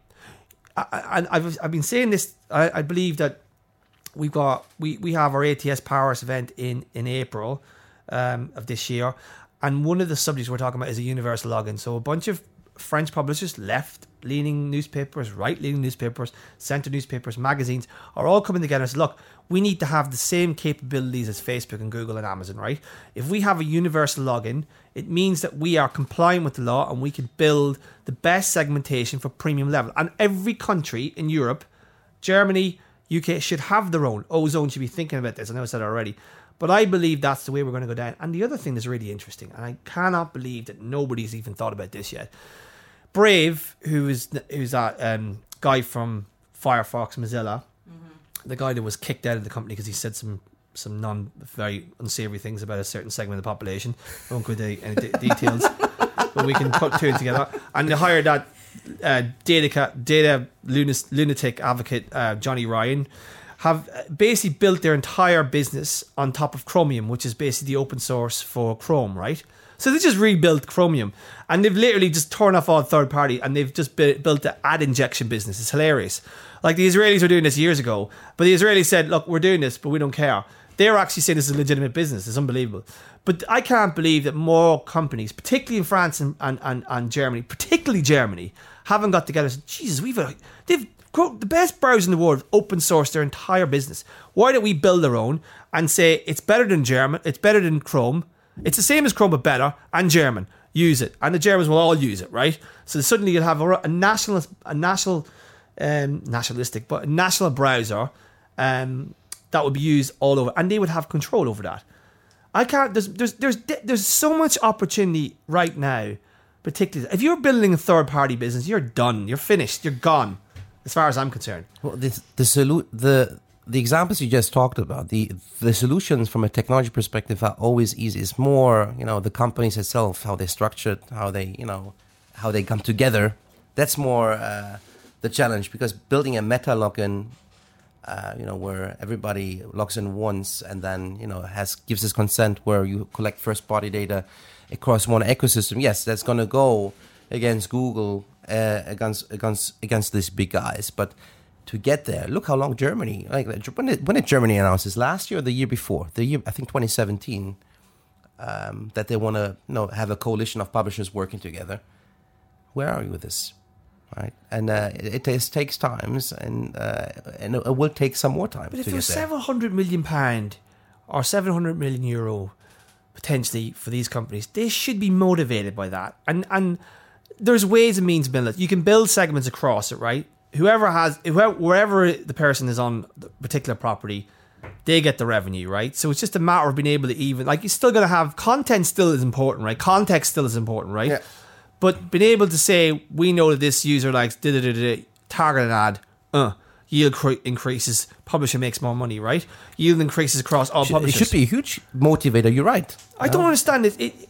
And I've I've been saying this. I, I believe that we've got we, we have our A T S Paris event in in April um, of this year, and one of the subjects we're talking about is a universal login. So a bunch of French publishers, left-leaning newspapers, right-leaning newspapers, centre newspapers, magazines, are all coming together and say, look, we need to have the same capabilities as Facebook and Google and Amazon, right? If we have a universal login, it means that we are compliant with the law and we can build the best segmentation for premium level. And every country in Europe, Germany, U K, should have their own. Ozone should be thinking about this. I know I said it already. But I believe that's the way we're going to go down. And the other thing that's really interesting, and I cannot believe that nobody's even thought about this yet. Brave, who is who's that um, guy from Firefox, Mozilla, mm-hmm. the guy that was kicked out of the company because he said some some non very unsavory things about a certain segment of the population. I won't go into any d- details, but we can put two together. And they hired that uh, data data lunatic advocate uh, Johnny Ryan. Have basically built their entire business on top of Chromium, which is basically the open source for Chrome, right? So they just rebuilt Chromium, and they've literally just torn off all third party, and they've just built the ad injection business. It's hilarious. Like the Israelis were doing this years ago, but the Israelis said, look, we're doing this, but we don't care. They're actually saying this is a legitimate business. It's unbelievable. But I can't believe that more companies, particularly in France and, and, and, and Germany, particularly Germany, haven't got together and said, Jesus, we've a, they've the best browser in the world open source their entire business. Why don't we build our own and say it's better than German, it's better than Chrome, it's the same as Chrome but better, and German. Use it, and the Germans will all use it, right? So suddenly you'll have a, a national, a national, um, nationalistic, but a national browser um, that would be used all over, and they would have control over that. I can't. There's there's there's there's so much opportunity right now. Particularly, if you're building a third-party business, you're done. You're finished. You're gone, as far as I'm concerned. Well, the the solu- the the examples you just talked about, the the solutions from a technology perspective are always easy. It's more, you know, the companies itself, how they're structured, how they, you know, how they come together. That's more uh, the challenge, because building a meta login, uh, you know, where everybody logs in once and then, you know, has gives his consent, where you collect first-party data across one ecosystem. Yes, that's going to go against Google, uh, against against against these big guys. But to get there, look how long Germany, like when did, when did Germany announce this? Last year or the year before? The year, I think twenty seventeen, um, that they want to, you know, have a coalition of publishers working together. Where are you with this? Right, and uh, it, it takes time, and uh, and it will take some more time. But if to it was get there. seven hundred million pound or seven hundred million euro potentially for these companies, they should be motivated by that. And and there's ways and means to build it. You can build segments across it, right? Whoever has, whoever, wherever the person is on the particular property, they get the revenue, right? So it's just a matter of being able to even, like, you're still going to have, content still is important, right? Context still is important, right? Yeah. But being able to say, we know that this user likes da da da da, target an ad, uh, yield cre- increases, publisher makes more money, right? Yield increases across all Should- publishers. it should be a huge motivator. You're right. I don't understand it. it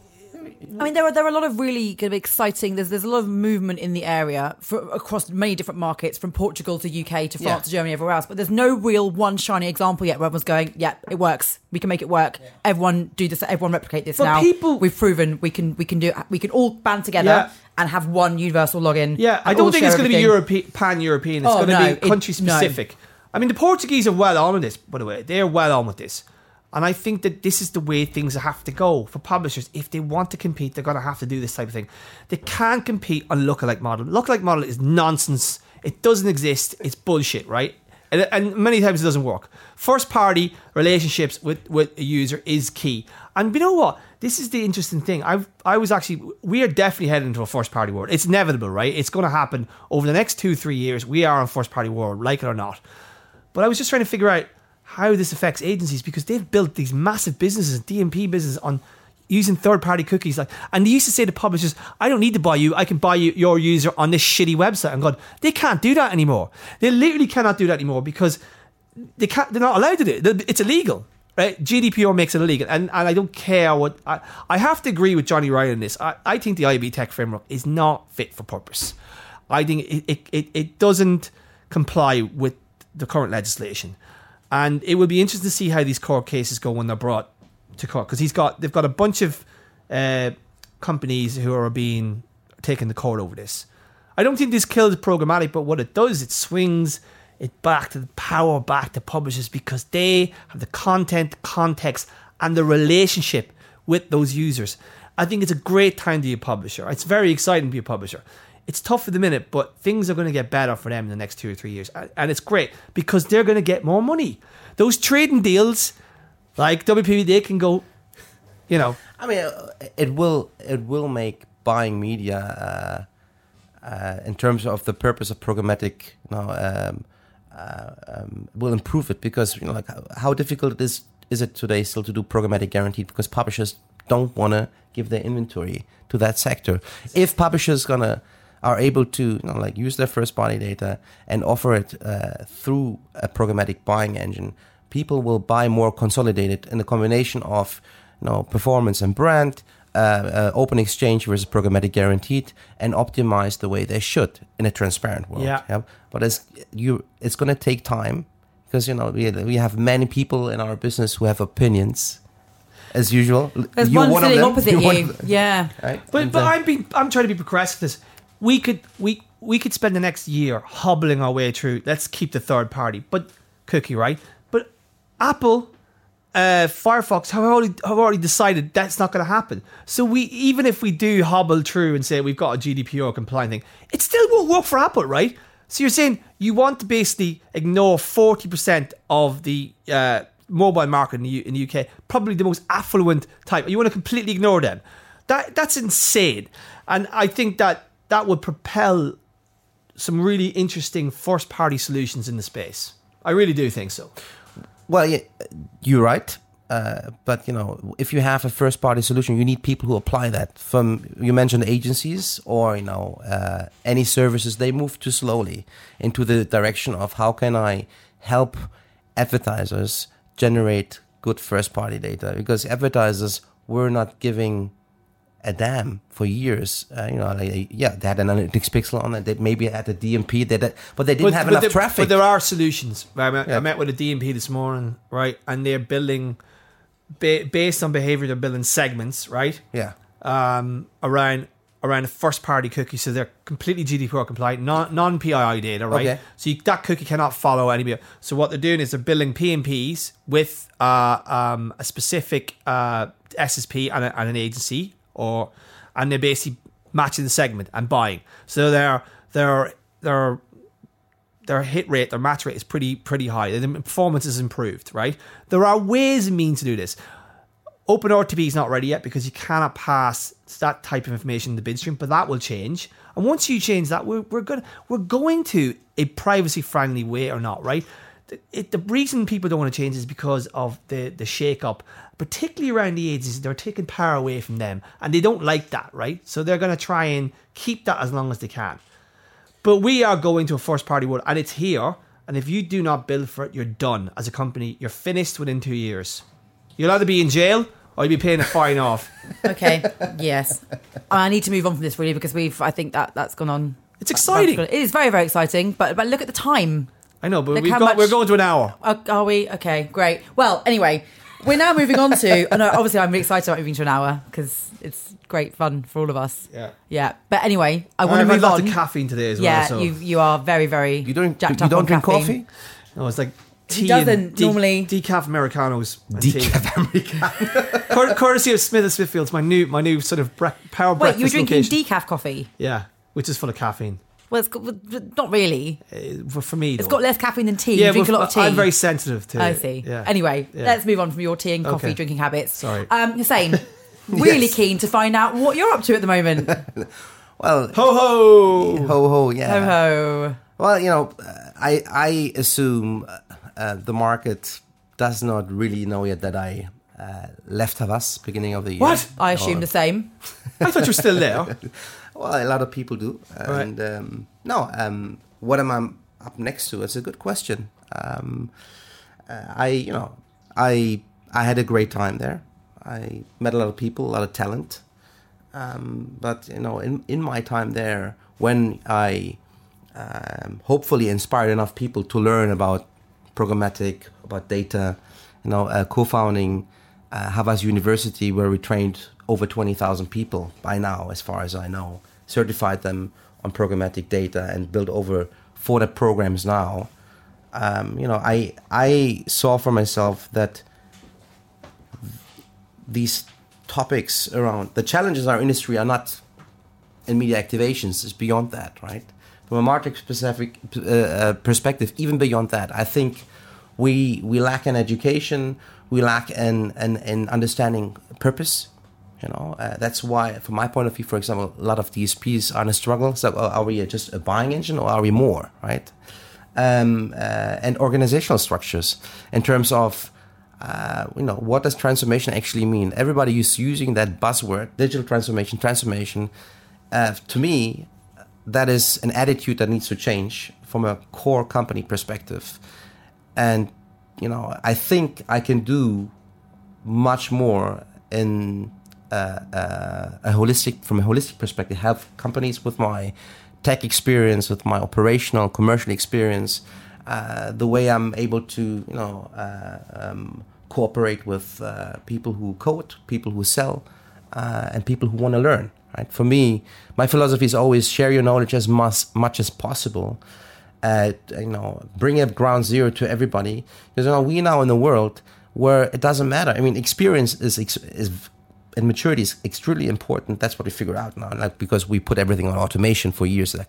I mean, there are there are a lot of really kind of exciting. There's there's a lot of movement in the area for, across many different markets, from Portugal to U K to France Yeah. to Germany, everywhere else. But there's no real one shiny example yet where everyone's going, yeah, it works. We can make it work. Yeah. Everyone do this. Everyone replicate this But now. people- We've proven we can we can do. We can all band together Yeah. and have one universal login. Yeah, I and don't all think share it's going to be everything. Europe- pan-European. It's Oh, going to no, be it- country specific. I mean, the Portuguese are well on with this, by the way. They're well on with this. And I think that this is the way things have to go for publishers. If they want to compete, they're going to have to do this type of thing. They can't compete on lookalike model. Lookalike model is nonsense. It doesn't exist. It's bullshit, right? And, and many times it doesn't work. First party relationships with, with a user is key. And you know what? This is the interesting thing. I I was actually, we are definitely heading into a first party world. It's inevitable, right? It's going to happen over the next two, three years. We are in first party world, like it or not. But I was just trying to figure out how this affects agencies, because they've built these massive businesses, D M P businesses, on using third-party cookies. Like, and they used to say to publishers, I don't need to buy you, I can buy you your user on this shitty website. I'm going, they can't do that anymore. They literally cannot do that anymore, because they can't, they're not allowed to do it. It's illegal, right? G D P R makes it illegal. And, and I don't care what... I, I have to agree with Johnny Ryan on this. I, I think the I A B Tech framework is not fit for purpose. I think it, it, it, it doesn't comply with the current legislation. And it will be interesting to see how these court cases go when they're brought to court, because he's got they've got a bunch of uh, companies who are being taken to court over this. I don't think this kills programmatic, but what it does, it swings it back to the power back to publishers, because they have the content, context, and the relationship with those users. I think it's a great time to be a publisher. It's very exciting to be a publisher. It's tough at the minute, but things are going to get better for them in the next two or three years. And it's great, because they're going to get more money. Those trading deals, like W P P, they can go, you know. I mean, it will it will make buying media, uh, uh, in terms of the purpose of programmatic, you know, um, uh, um, will improve it, because, you know, like how, how difficult it is is it today still to do programmatic guaranteed, because publishers don't want to give their inventory to that sector. If publishers gonna are able to, you know, like use their first party data and offer it uh, through a programmatic buying engine, people will buy more consolidated in a combination of, you know, performance and brand, uh, uh, open exchange versus programmatic guaranteed, and optimize the way they should in a transparent world. Yeah. Yeah? But as you, it's going to take time, because, you know, we we have many people in our business who have opinions. As usual, There's you're one one of sitting them. opposite You're one you. of them. Yeah. Right? But And, but uh, I'm being I'm trying to be progressive. This we could we we could spend the next year hobbling our way through. Let's keep the third party, but cookie, right? But Apple, uh, Firefox have already have already decided that's not going to happen. So we even if we do hobble through and say we've got a G D P R compliant thing, it still won't work for Apple, right? So you're saying you want to basically ignore forty percent of the uh, mobile market in the, U- in the U K, probably the most affluent type. You want to completely ignore them. That That's insane. And I think that that would propel some really interesting first-party solutions in the space. I really do think so. Well, yeah, you're right. Uh, but, you know, if you have a first-party solution, you need people who apply that. From, you mentioned agencies or, you know, uh, any services, they move too slowly into the direction of how can I help advertisers generate good first-party data? Because advertisers were not giving a damn for years. Uh, you know, like, yeah, they had an analytics pixel on it. They maybe had a D M P, they did, but they didn't but, have but enough there, traffic. But there are solutions. I met, Yeah. I met with a D M P this morning, right? And they're building, ba- based on behavior, they're building segments, right? Yeah. Um, around around a first-party cookie, so they're completely G D P R compliant, non, non-P I I data, right? Okay. So you, that cookie cannot follow anybody. So what they're doing is they're building P M Ps with uh, um, a specific uh, S S P and, a, and an agency, or and they're basically matching the segment and buying. So their their their their hit rate, their match rate is pretty pretty high. The performance is improved, right? There are ways and means to do this. OpenRTB is not ready yet because you cannot pass that type of information in the bid stream, but that will change. And once you change that, we're we're going we're going to a privacy friendly way or not, right? The, it, the reason people don't want to change is because of the the shake up, particularly around the agencies. They're taking power away from them, and they don't like that, right? So they're going to try and keep that as long as they can. But we are going to a first party world, and it's here. And if you do not build for it, you're done as a company. You're finished within two years. You'll either be in jail or you'll be paying a fine off. Okay, yes. I need to move on from this really because we've. I think that that's gone on. It's exciting. It is very very exciting. But but look at the time. I know, but Look we've how got much- we're going to an hour. Uh, are we? Okay, great. Well, anyway, we're now moving on to. Oh no, obviously I'm really excited about moving to an hour because it's great fun for all of us. Yeah. Yeah. But anyway, I want I've to had move lots on. of caffeine today as yeah, well. So. you you are very very. You don't, jacked you up don't on drink caffeine. coffee? No, it's like tea. He doesn't and de- normally- decaf Americanos. and tea. Decaf Americano. Cur- courtesy of Smith and Smithfield's, my new my new sort of bre- power Wait, breakfast you were drinking location. decaf coffee? Yeah, which is full of caffeine. Well, it's got, not really. Uh, for, for me, It's though. got less caffeine than tea. Yeah, you drink but a lot of tea. I'm very sensitive to I it. see. Yeah. Anyway, Yeah. let's move on from your tea and coffee Okay. drinking habits. Sorry. Um, Hussein, really Yes. keen to find out what you're up to at the moment. Well, Ho ho! ho ho, yeah. Ho ho. Well, you know, uh, I I assume uh, uh, the market does not really know yet that I uh, left Havas beginning of the year. What? I assume Or- the same. I thought you were still there. Well, a lot of people do. And um, no, um, what am I up next to? It's a good question. Um, uh, I, you know, I I had a great time there. I met a lot of people, a lot of talent. Um, but you know, in in my time there, when I um, hopefully inspired enough people to learn about programmatic, about data, you know, uh, co-founding uh, Havas University, where we trained over twenty thousand people by now, as far as I know, certified them on programmatic data and built over forty programs now. Um, you know, I I saw for myself that these topics around the challenges in our industry are not in media activations, it's beyond that, right? From a market specific uh, uh, perspective, even beyond that, I think we we lack in education, we lack in in, in understanding purpose. You know, uh, that's why, from my point of view, for example, a lot of D S Ps are in a struggle. So, uh, are we just a buying engine, or are we more, right? Um, uh, and organizational structures in terms of, uh, you know, what does transformation actually mean? Everybody is using that buzzword, digital transformation, transformation. Uh, to me, that is an attitude that needs to change from a core company perspective. And, you know, I think I can do much more in uh, uh, a holistic, from a holistic perspective, help companies with my tech experience, with my operational, commercial experience, uh, the way I'm able to, you know, uh, um, cooperate with uh, people who code, people who sell, uh, and people who want to learn. Right? For me, my philosophy is always share your knowledge as much, much as possible. Uh, you know, bring up ground zero to everybody. Because you know, we now in a world where it doesn't matter. I mean, experience is is and maturity is extremely important. That's what we figure out now. Like, because we put everything on automation for years, like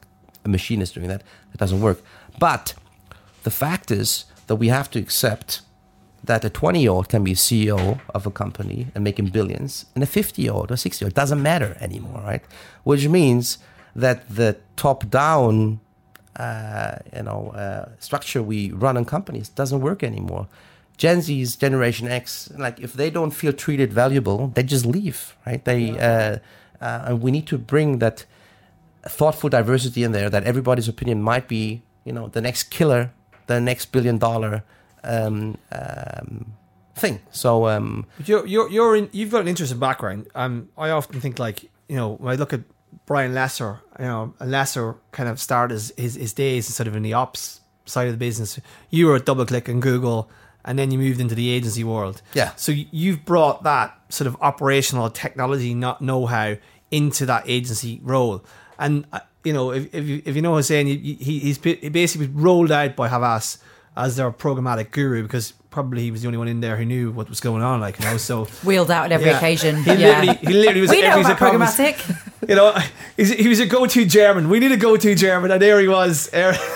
a machine is doing that. It doesn't work. But the fact is that we have to accept that a twenty-year-old can be a C E O of a company and making billions, and a fifty-year-old or sixty-year-old doesn't matter anymore, right? Which means that the top-down, uh, you know, uh, structure we run in companies doesn't work anymore. Gen Z's, Generation X, like if they don't feel treated valuable, they just leave, right? They uh, uh, and we need to bring that thoughtful diversity in there, that everybody's opinion might be, you know, the next killer, the next billion dollar um, um, thing. So um, but you're you're you're in, you've got an interesting background. Um, I often think like, you know, when I look at Brian Lesser, you know, Lesser kind of started his, his his days sort of in the ops side of the business. You were at DoubleClick and Google, and then you moved into the agency world. Yeah. So you've brought that sort of operational technology not know-how into that agency role. And, uh, you know, if if you, if you know what I'm saying, he, he, he's he basically rolled out by Havas as their programmatic guru, because probably he was the only one in there who knew what was going on, like, you know, so... Wheeled out at every yeah. occasion. He, yeah. literally, he literally was... We know every about conference, programmatic. You know, he's, he was a go-to German. We need a go-to German, and there he was.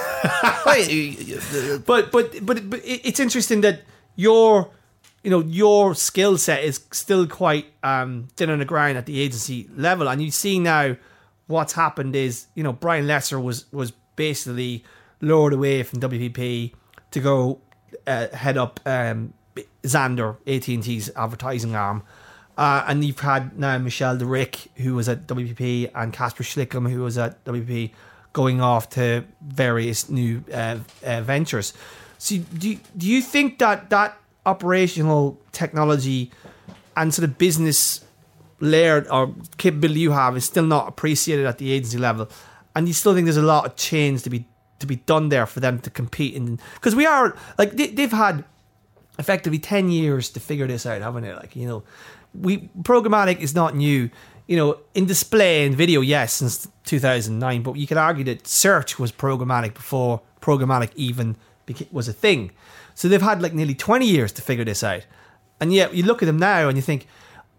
but, but, but, but it's interesting that your, you know, your skill set is still quite um, thin on the ground at the agency level, and you see now what's happened is, you know, Brian Lesser was was basically lured away from W P P to go uh, head up um, Xandr, A T and T's advertising arm, uh, and you've had now Michelle de Rick, who was at W P P, and Casper Schlickum, who was at W P P, going off to various new uh, uh, ventures. So do you, do you think that that operational technology and sort of business layer or capability you have is still not appreciated at the agency level, and you still think there's a lot of change to be to be done there for them to compete in? Because we are like they, they've had effectively ten years to figure this out, haven't they? Like, you know, we programmatic is not new. You know, in display and video, yes, since two thousand nine, but you could argue that search was programmatic before programmatic even was a thing. So they've had like nearly twenty years to figure this out, and yet you look at them now and you think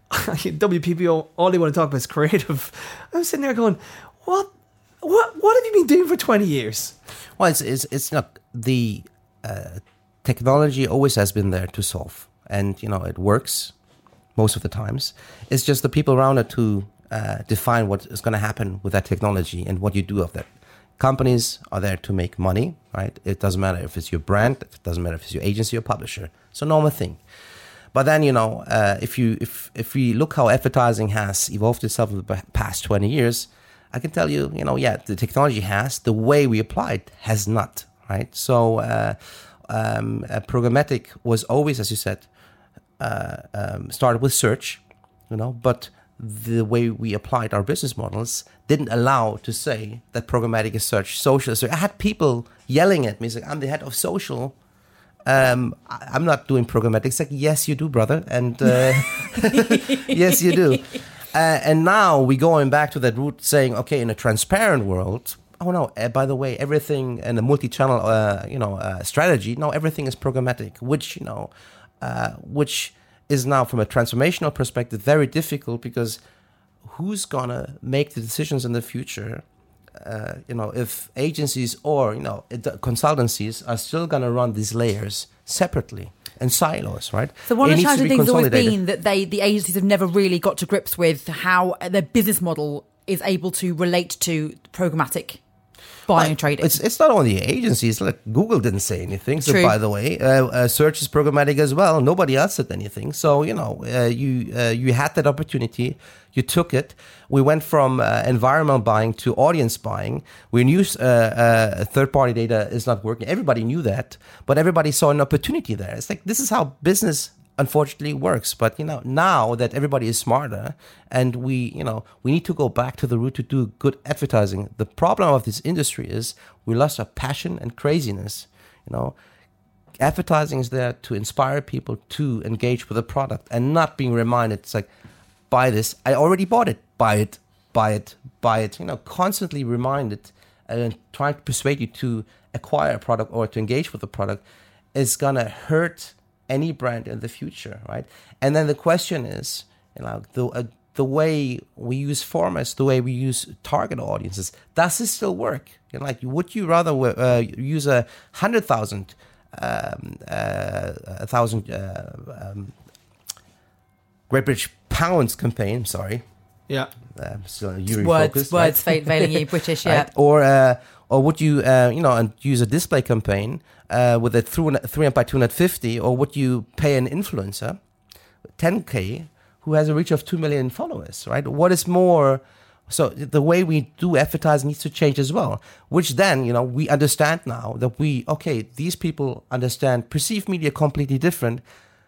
W P P, all they want to talk about is creative. I'm sitting there going, what what what have you been doing for twenty years? Well, it's it's, it's not the uh, technology always has been there to solve, and you know it works most of the times. It's just the people around it to uh, define what is going to happen with that technology and what you do of that. Companies are there to make money, right? It doesn't matter if it's your brand, it doesn't matter if it's your agency or publisher. It's a normal thing. But then, you know, uh, if you if if we look how advertising has evolved itself in the past twenty years, I can tell you, you know, yeah, the technology has, the way we apply it has not, right? So uh, um, uh, programmatic was always, as you said, uh, um, started with search, you know, but the way we applied our business models didn't allow to say that programmatic is search, social. So I had people yelling at me, saying, I'm the head of social. Um, I, I'm not doing programmatic. It's like, yes, you do, brother. And uh, yes, you do. Uh, and now we're going back to that route saying, okay, in a transparent world, oh no, uh, by the way, everything in a multi-channel, uh, you know, uh, strategy, no, everything is programmatic, which, you know, uh, which is now from a transformational perspective very difficult, because who's gonna make the decisions in the future? Uh, you know, if agencies or, you know, consultancies are still gonna run these layers separately in silos, right? So one it of the needs to challenging be things has always consolidated. been that they, the agencies have never really got to grips with how their business model is able to relate to programmatic buying and trading. It's it's not only agencies. Like Google didn't say anything. So True. by the way, uh, uh, search is programmatic as well. Nobody else said anything. So you know, uh, you uh, you had that opportunity. You took it. We went from uh, environmental buying to audience buying. We knew uh, uh, third-party data is not working. Everybody knew that, but everybody saw an opportunity there. It's like, this is how business unfortunately works. But you know, now that everybody is smarter, and we, you know, we need to go back to the root to do good advertising. The problem of this industry is we lost our passion and craziness. You know, advertising is there to inspire people to engage with the product and not being reminded. It's like, buy this. I already bought it. Buy it. Buy it. Buy it. You know, constantly reminded and trying to persuade you to acquire a product or to engage with the product is gonna hurt any brand in the future, right? And then the question is, you know, the, uh, the way we use formats, the way we use target audiences, does this still work? You know, like, would you rather uh, use a hundred thousand, um, uh, a thousand uh, um, Great British pounds campaign? Sorry, yeah, uh, still Euro words, focused, words, right? failing you, British, yeah. Right? Or uh, or would you uh, you know and use a display campaign uh, with a three hundred by two hundred fifty, or would you pay an influencer ten K who has a reach of two million followers, right? What is more, so the way we do advertising needs to change as well, which then, you know, we understand now that we, okay, these people understand, perceive media completely different.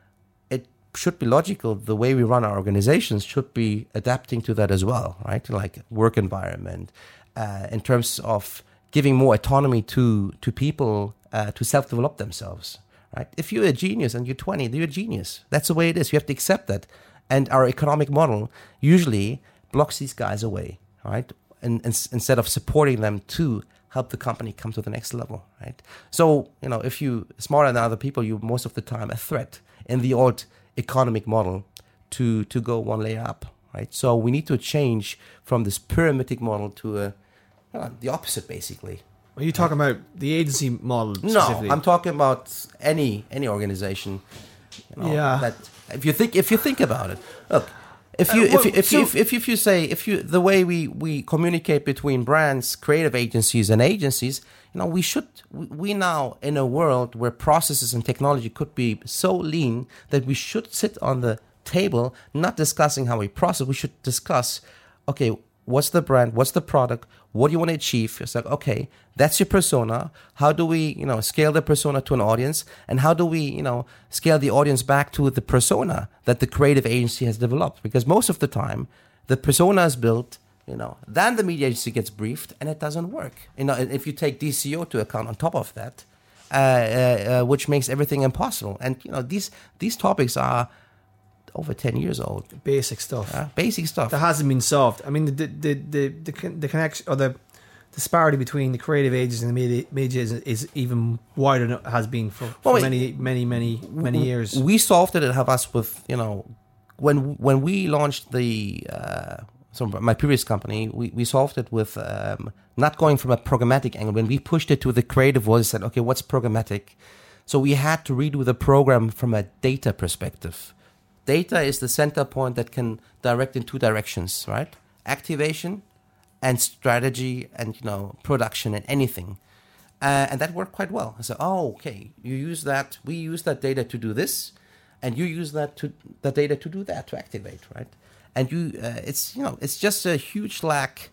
It should be logical. The way we run our organizations should be adapting to that as well, right? Like work environment, uh, in terms of giving more autonomy to, to people uh, to self-develop themselves, right? If you're a genius and you're twenty, you're a genius. That's the way it is. You have to accept that. And our economic model usually blocks these guys away, right? And, and instead of supporting them to help the company come to the next level, right? So, you know, if you're smarter than other people, you're most of the time a threat in the old economic model to, to go one layer up, right? So we need to change from this pyramidic model to a, uh, the opposite, basically. Are you talking about the agency model No, specifically? I'm talking about any any organization. You know, Yeah. That if you think if you think about it, look, if you Uh, well, if you, if, so- you, if, if if you say if you the way we we communicate between brands, creative agencies, and agencies, you know, we should we, we now in a world where processes and technology could be so lean that we should sit on the table, not discussing how we process. We should discuss, okay, what's the brand, what's the product, what do you want to achieve? It's like, okay, that's your persona. How do we, you know, scale the persona to an audience? And how do we, you know, scale the audience back to the persona that the creative agency has developed? Because most of the time, the persona is built, you know, then the media agency gets briefed and it doesn't work. You know, if you take D C O to account on top of that, uh, uh, uh, which makes everything impossible. And, you know, these these topics are over ten years old. Basic stuff. Uh, basic stuff. That hasn't been solved. I mean, the the the the, con- the connection or the disparity between the creative agencies and the media, media is, is even wider than it has been for, for Well, wait. many many many many years. We solved it at Havas with, you know, when when we launched the uh, so my previous company, we, we solved it with um, not going from a programmatic angle. When we pushed it to the creative world, we said, okay, what's programmatic? So we had to redo the program from a data perspective. Data is the center point that can direct in two directions, right? Activation and strategy and, you know, production and anything. Uh, and that worked quite well. I said, oh, okay, you use that, we use that data to do this, and you use that to that data to do that, to activate, right? And you, uh, it's, you know, it's just a huge lack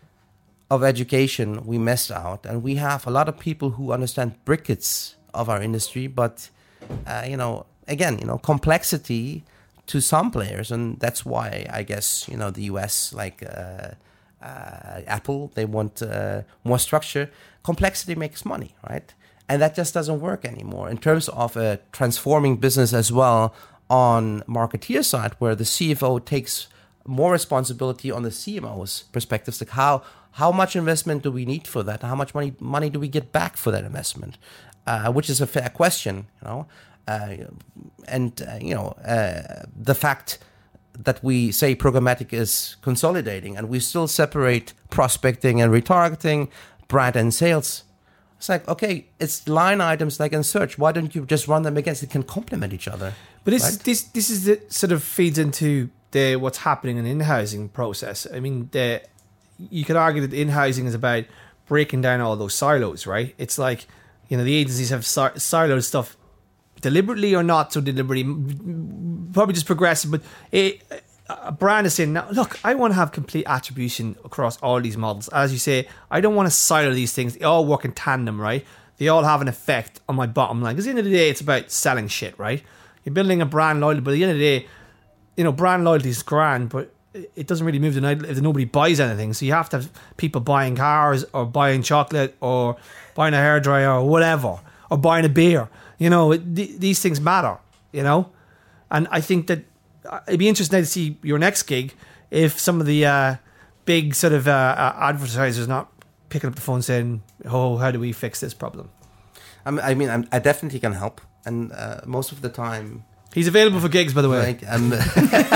of education we missed out. And we have a lot of people who understand brickets of our industry, but, uh, you know, again, you know, complexity to some players, and that's why I guess, you know, the U S, like uh, uh, Apple, they want uh, more structure. Complexity makes money, right? And that just doesn't work anymore in terms of a transforming business as well on marketeer side, where the C F O takes more responsibility on the C M O's perspectives, like how how much investment do we need for that? How much money money do we get back for that investment? Uh, which is a fair question, you know. Uh, and, uh, you know, uh, the fact that we say programmatic is consolidating and we still separate prospecting and retargeting, brand and sales. It's like, okay, it's line items like in search. Why don't you just run them against? It can complement each other. But this right? this this is the, sort of feeds into the what's happening in the in-housing process. I mean, the you could argue that the in-housing is about breaking down all those silos, right? It's like, you know, the agencies have si- siloed stuff deliberately or not so deliberately, probably just progressive, but it, a brand is saying, now, look, I want to have complete attribution across all these models. As you say, I don't want to silo these things. They all work in tandem, right? They all have an effect on my bottom line. Because at the end of the day, it's about selling shit, right? You're building a brand loyalty, but at the end of the day, you know, brand loyalty is grand, but it doesn't really move the night if nobody buys anything. So you have to have people buying cars or buying chocolate or buying a hairdryer or whatever, or buying a beer. You know, it, th- these things matter, you know? And I think that it'd be interesting to see your next gig if some of the uh, big sort of uh, uh, advertisers not picking up the phone saying, oh, how do we fix this problem? I mean, I, mean I'm, I definitely can help. And uh, most of the time, He's available for gigs, by the way. Like, um, no,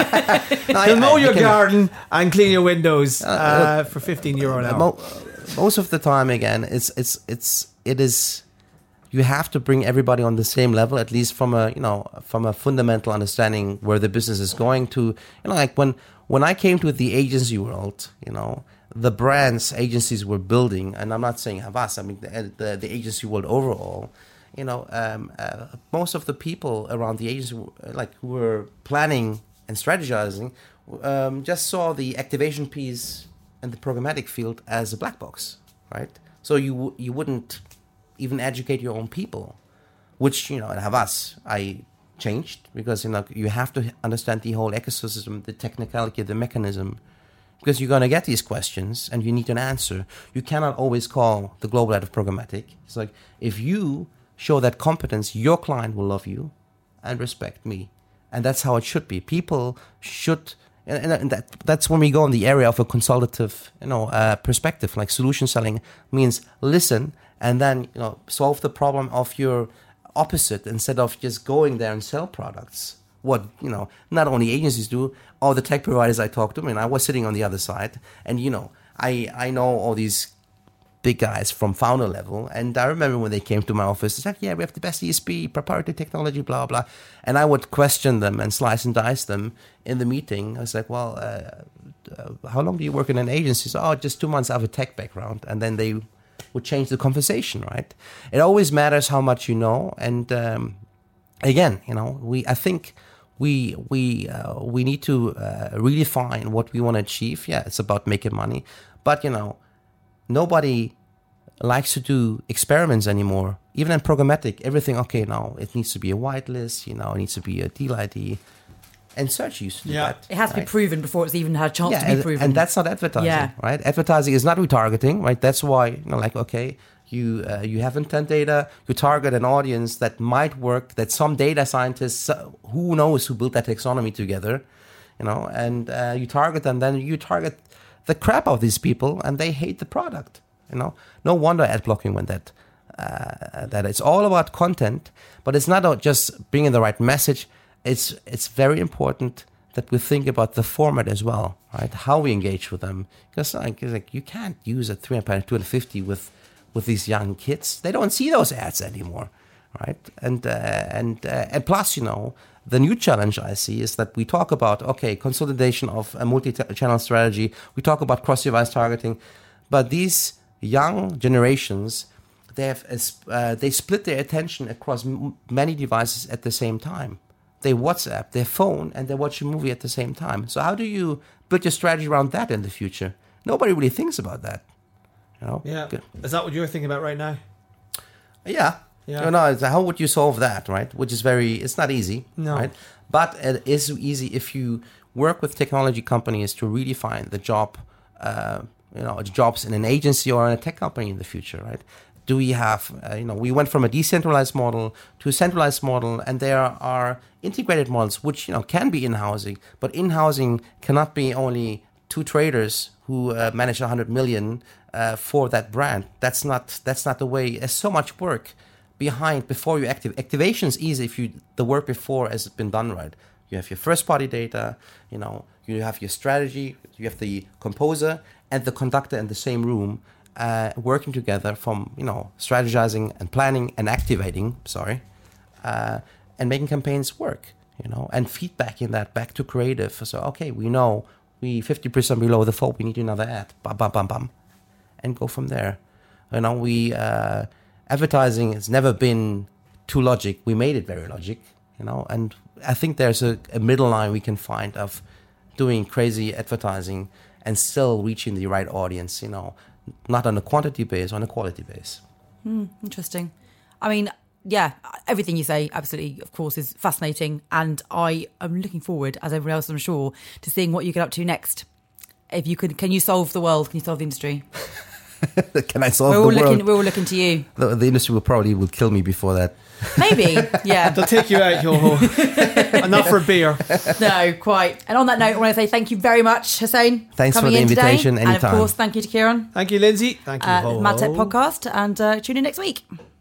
He'll I- mow I your can- garden and clean your windows uh, uh, for fifteen euro an hour. Mo- most of the time, again, it's it's it's it is. You have to bring everybody on the same level, at least from a you know from a fundamental understanding where the business is going to. You know, like when when I came to the agency world, you know, the brands agencies were building, and I'm not saying Havas, I mean the the, the agency world overall. You know, um, uh, most of the people around the agency, like who were planning and strategizing, um, just saw the activation piece and the programmatic field as a black box, right? So you you wouldn't even educate your own people, which, you know, at Havas, I changed because, you know, you have to understand the whole ecosystem, the technicality, the mechanism, because you're going to get these questions and you need an answer. You cannot always call the global head of programmatic. It's like, if you show that competence, your client will love you and respect me. And that's how it should be. People should... And, and that, that's when we go in the area of a consultative, you know, uh, perspective. Like solution selling means listen and then, you know, solve the problem of your opposite instead of just going there and sell products. What, you know, not only agencies do, all the tech providers I talked to, I mean, I was sitting on the other side, and, you know, I, I know all these big guys from founder level, and I remember when they came to my office, it's like, yeah, we have the best E S P, proprietary technology, blah, blah. And I would question them and slice and dice them in the meeting. I was like, well, uh, uh, how long do you work in an agency? So, oh, just two months. I have a tech background. And then they would change the conversation, right? It always matters how much you know. And um, again, you know, we I think we we uh, we need to uh, redefine what we want to achieve. Yeah, it's about making money. But, you know, nobody likes to do experiments anymore. Even in programmatic, everything, okay, now it needs to be a whitelist, you know, it needs to be a deal I D. And search used to do Yeah. that. It has to right? be proven before it's even had a chance Yeah, to be and, proven. and that's not advertising, Yeah. right? Advertising is not retargeting, right? That's why, you know, like, okay, you uh, you have intent data, you target an audience that might work, that some data scientists, uh, who knows who built that taxonomy together, you know, and uh, you target them, then you target the crap out of these people, and they hate the product, you know. No wonder ad blocking went that. Uh, that it's all about content, but it's not about just bringing the right message. It's it's very important that we think about the format as well, right? How we engage with them, because like, like you can't use a three hundred, two hundred fifty with with these young kids. They don't see those ads anymore, right? And uh, and uh, and plus, you know, the new challenge I see is that we talk about okay, consolidation of a multi-channel strategy. We talk about cross-device targeting, but these young generations, they have uh, they split their attention across m- many devices at the same time. They WhatsApp, their phone, and they watch a movie at the same time. So how do you build your strategy around that in the future? Nobody really thinks about that. You know? Yeah. Good. Is that what you're thinking about right now? Yeah. Yeah. You know, it's, how would you solve that, right? Which is very, it's not easy, No. right? But it is easy if you work with technology companies to redefine the job, uh, you know, jobs in an agency or in a tech company in the future, right? Do we have, uh, you know, we went from a decentralized model to a centralized model, and there are integrated models which, you know, can be in-housing, but in-housing cannot be only two traders who uh, manage one hundred million uh, for that brand. That's not that's not the way. There's so much work behind before you active. Activation is easy if you the work before has been done right. You have your first-party data, you know, you have your strategy, you have the composer and the conductor in the same room. Uh, working together from, you know, strategizing and planning and activating, sorry, uh, and making campaigns work, you know, and feedbacking that back to creative. So, okay, we know we fifty percent below the fold, we need another ad, bam, bam, bam, bam, and go from there. You know, we, uh, advertising has never been too logic. We made it very logic, you know, and I think there's a, a middle line we can find of doing crazy advertising and still reaching the right audience, you know, not on a quantity base, on a quality base. Mm, interesting. I mean, yeah, everything you say, absolutely, of course, is fascinating. And I am looking forward, as everyone else, I'm sure, to seeing what you get up to next. If you could, can you solve the world? Can you solve the industry? Can I solve We're all the looking. world? We're all looking to you. The, the industry will probably will kill me before that. Maybe, yeah. They'll take you out, Yoho. And not for a beer. No, quite. And on that note, I want to say thank you very much, Hussein. Thanks coming for the in today. invitation And of anytime. course, thank you to Kieran. Thank you, Lindsay. Thank you, Uh, Ho-Ho. Mad Tech Podcast, and uh, tune in next week.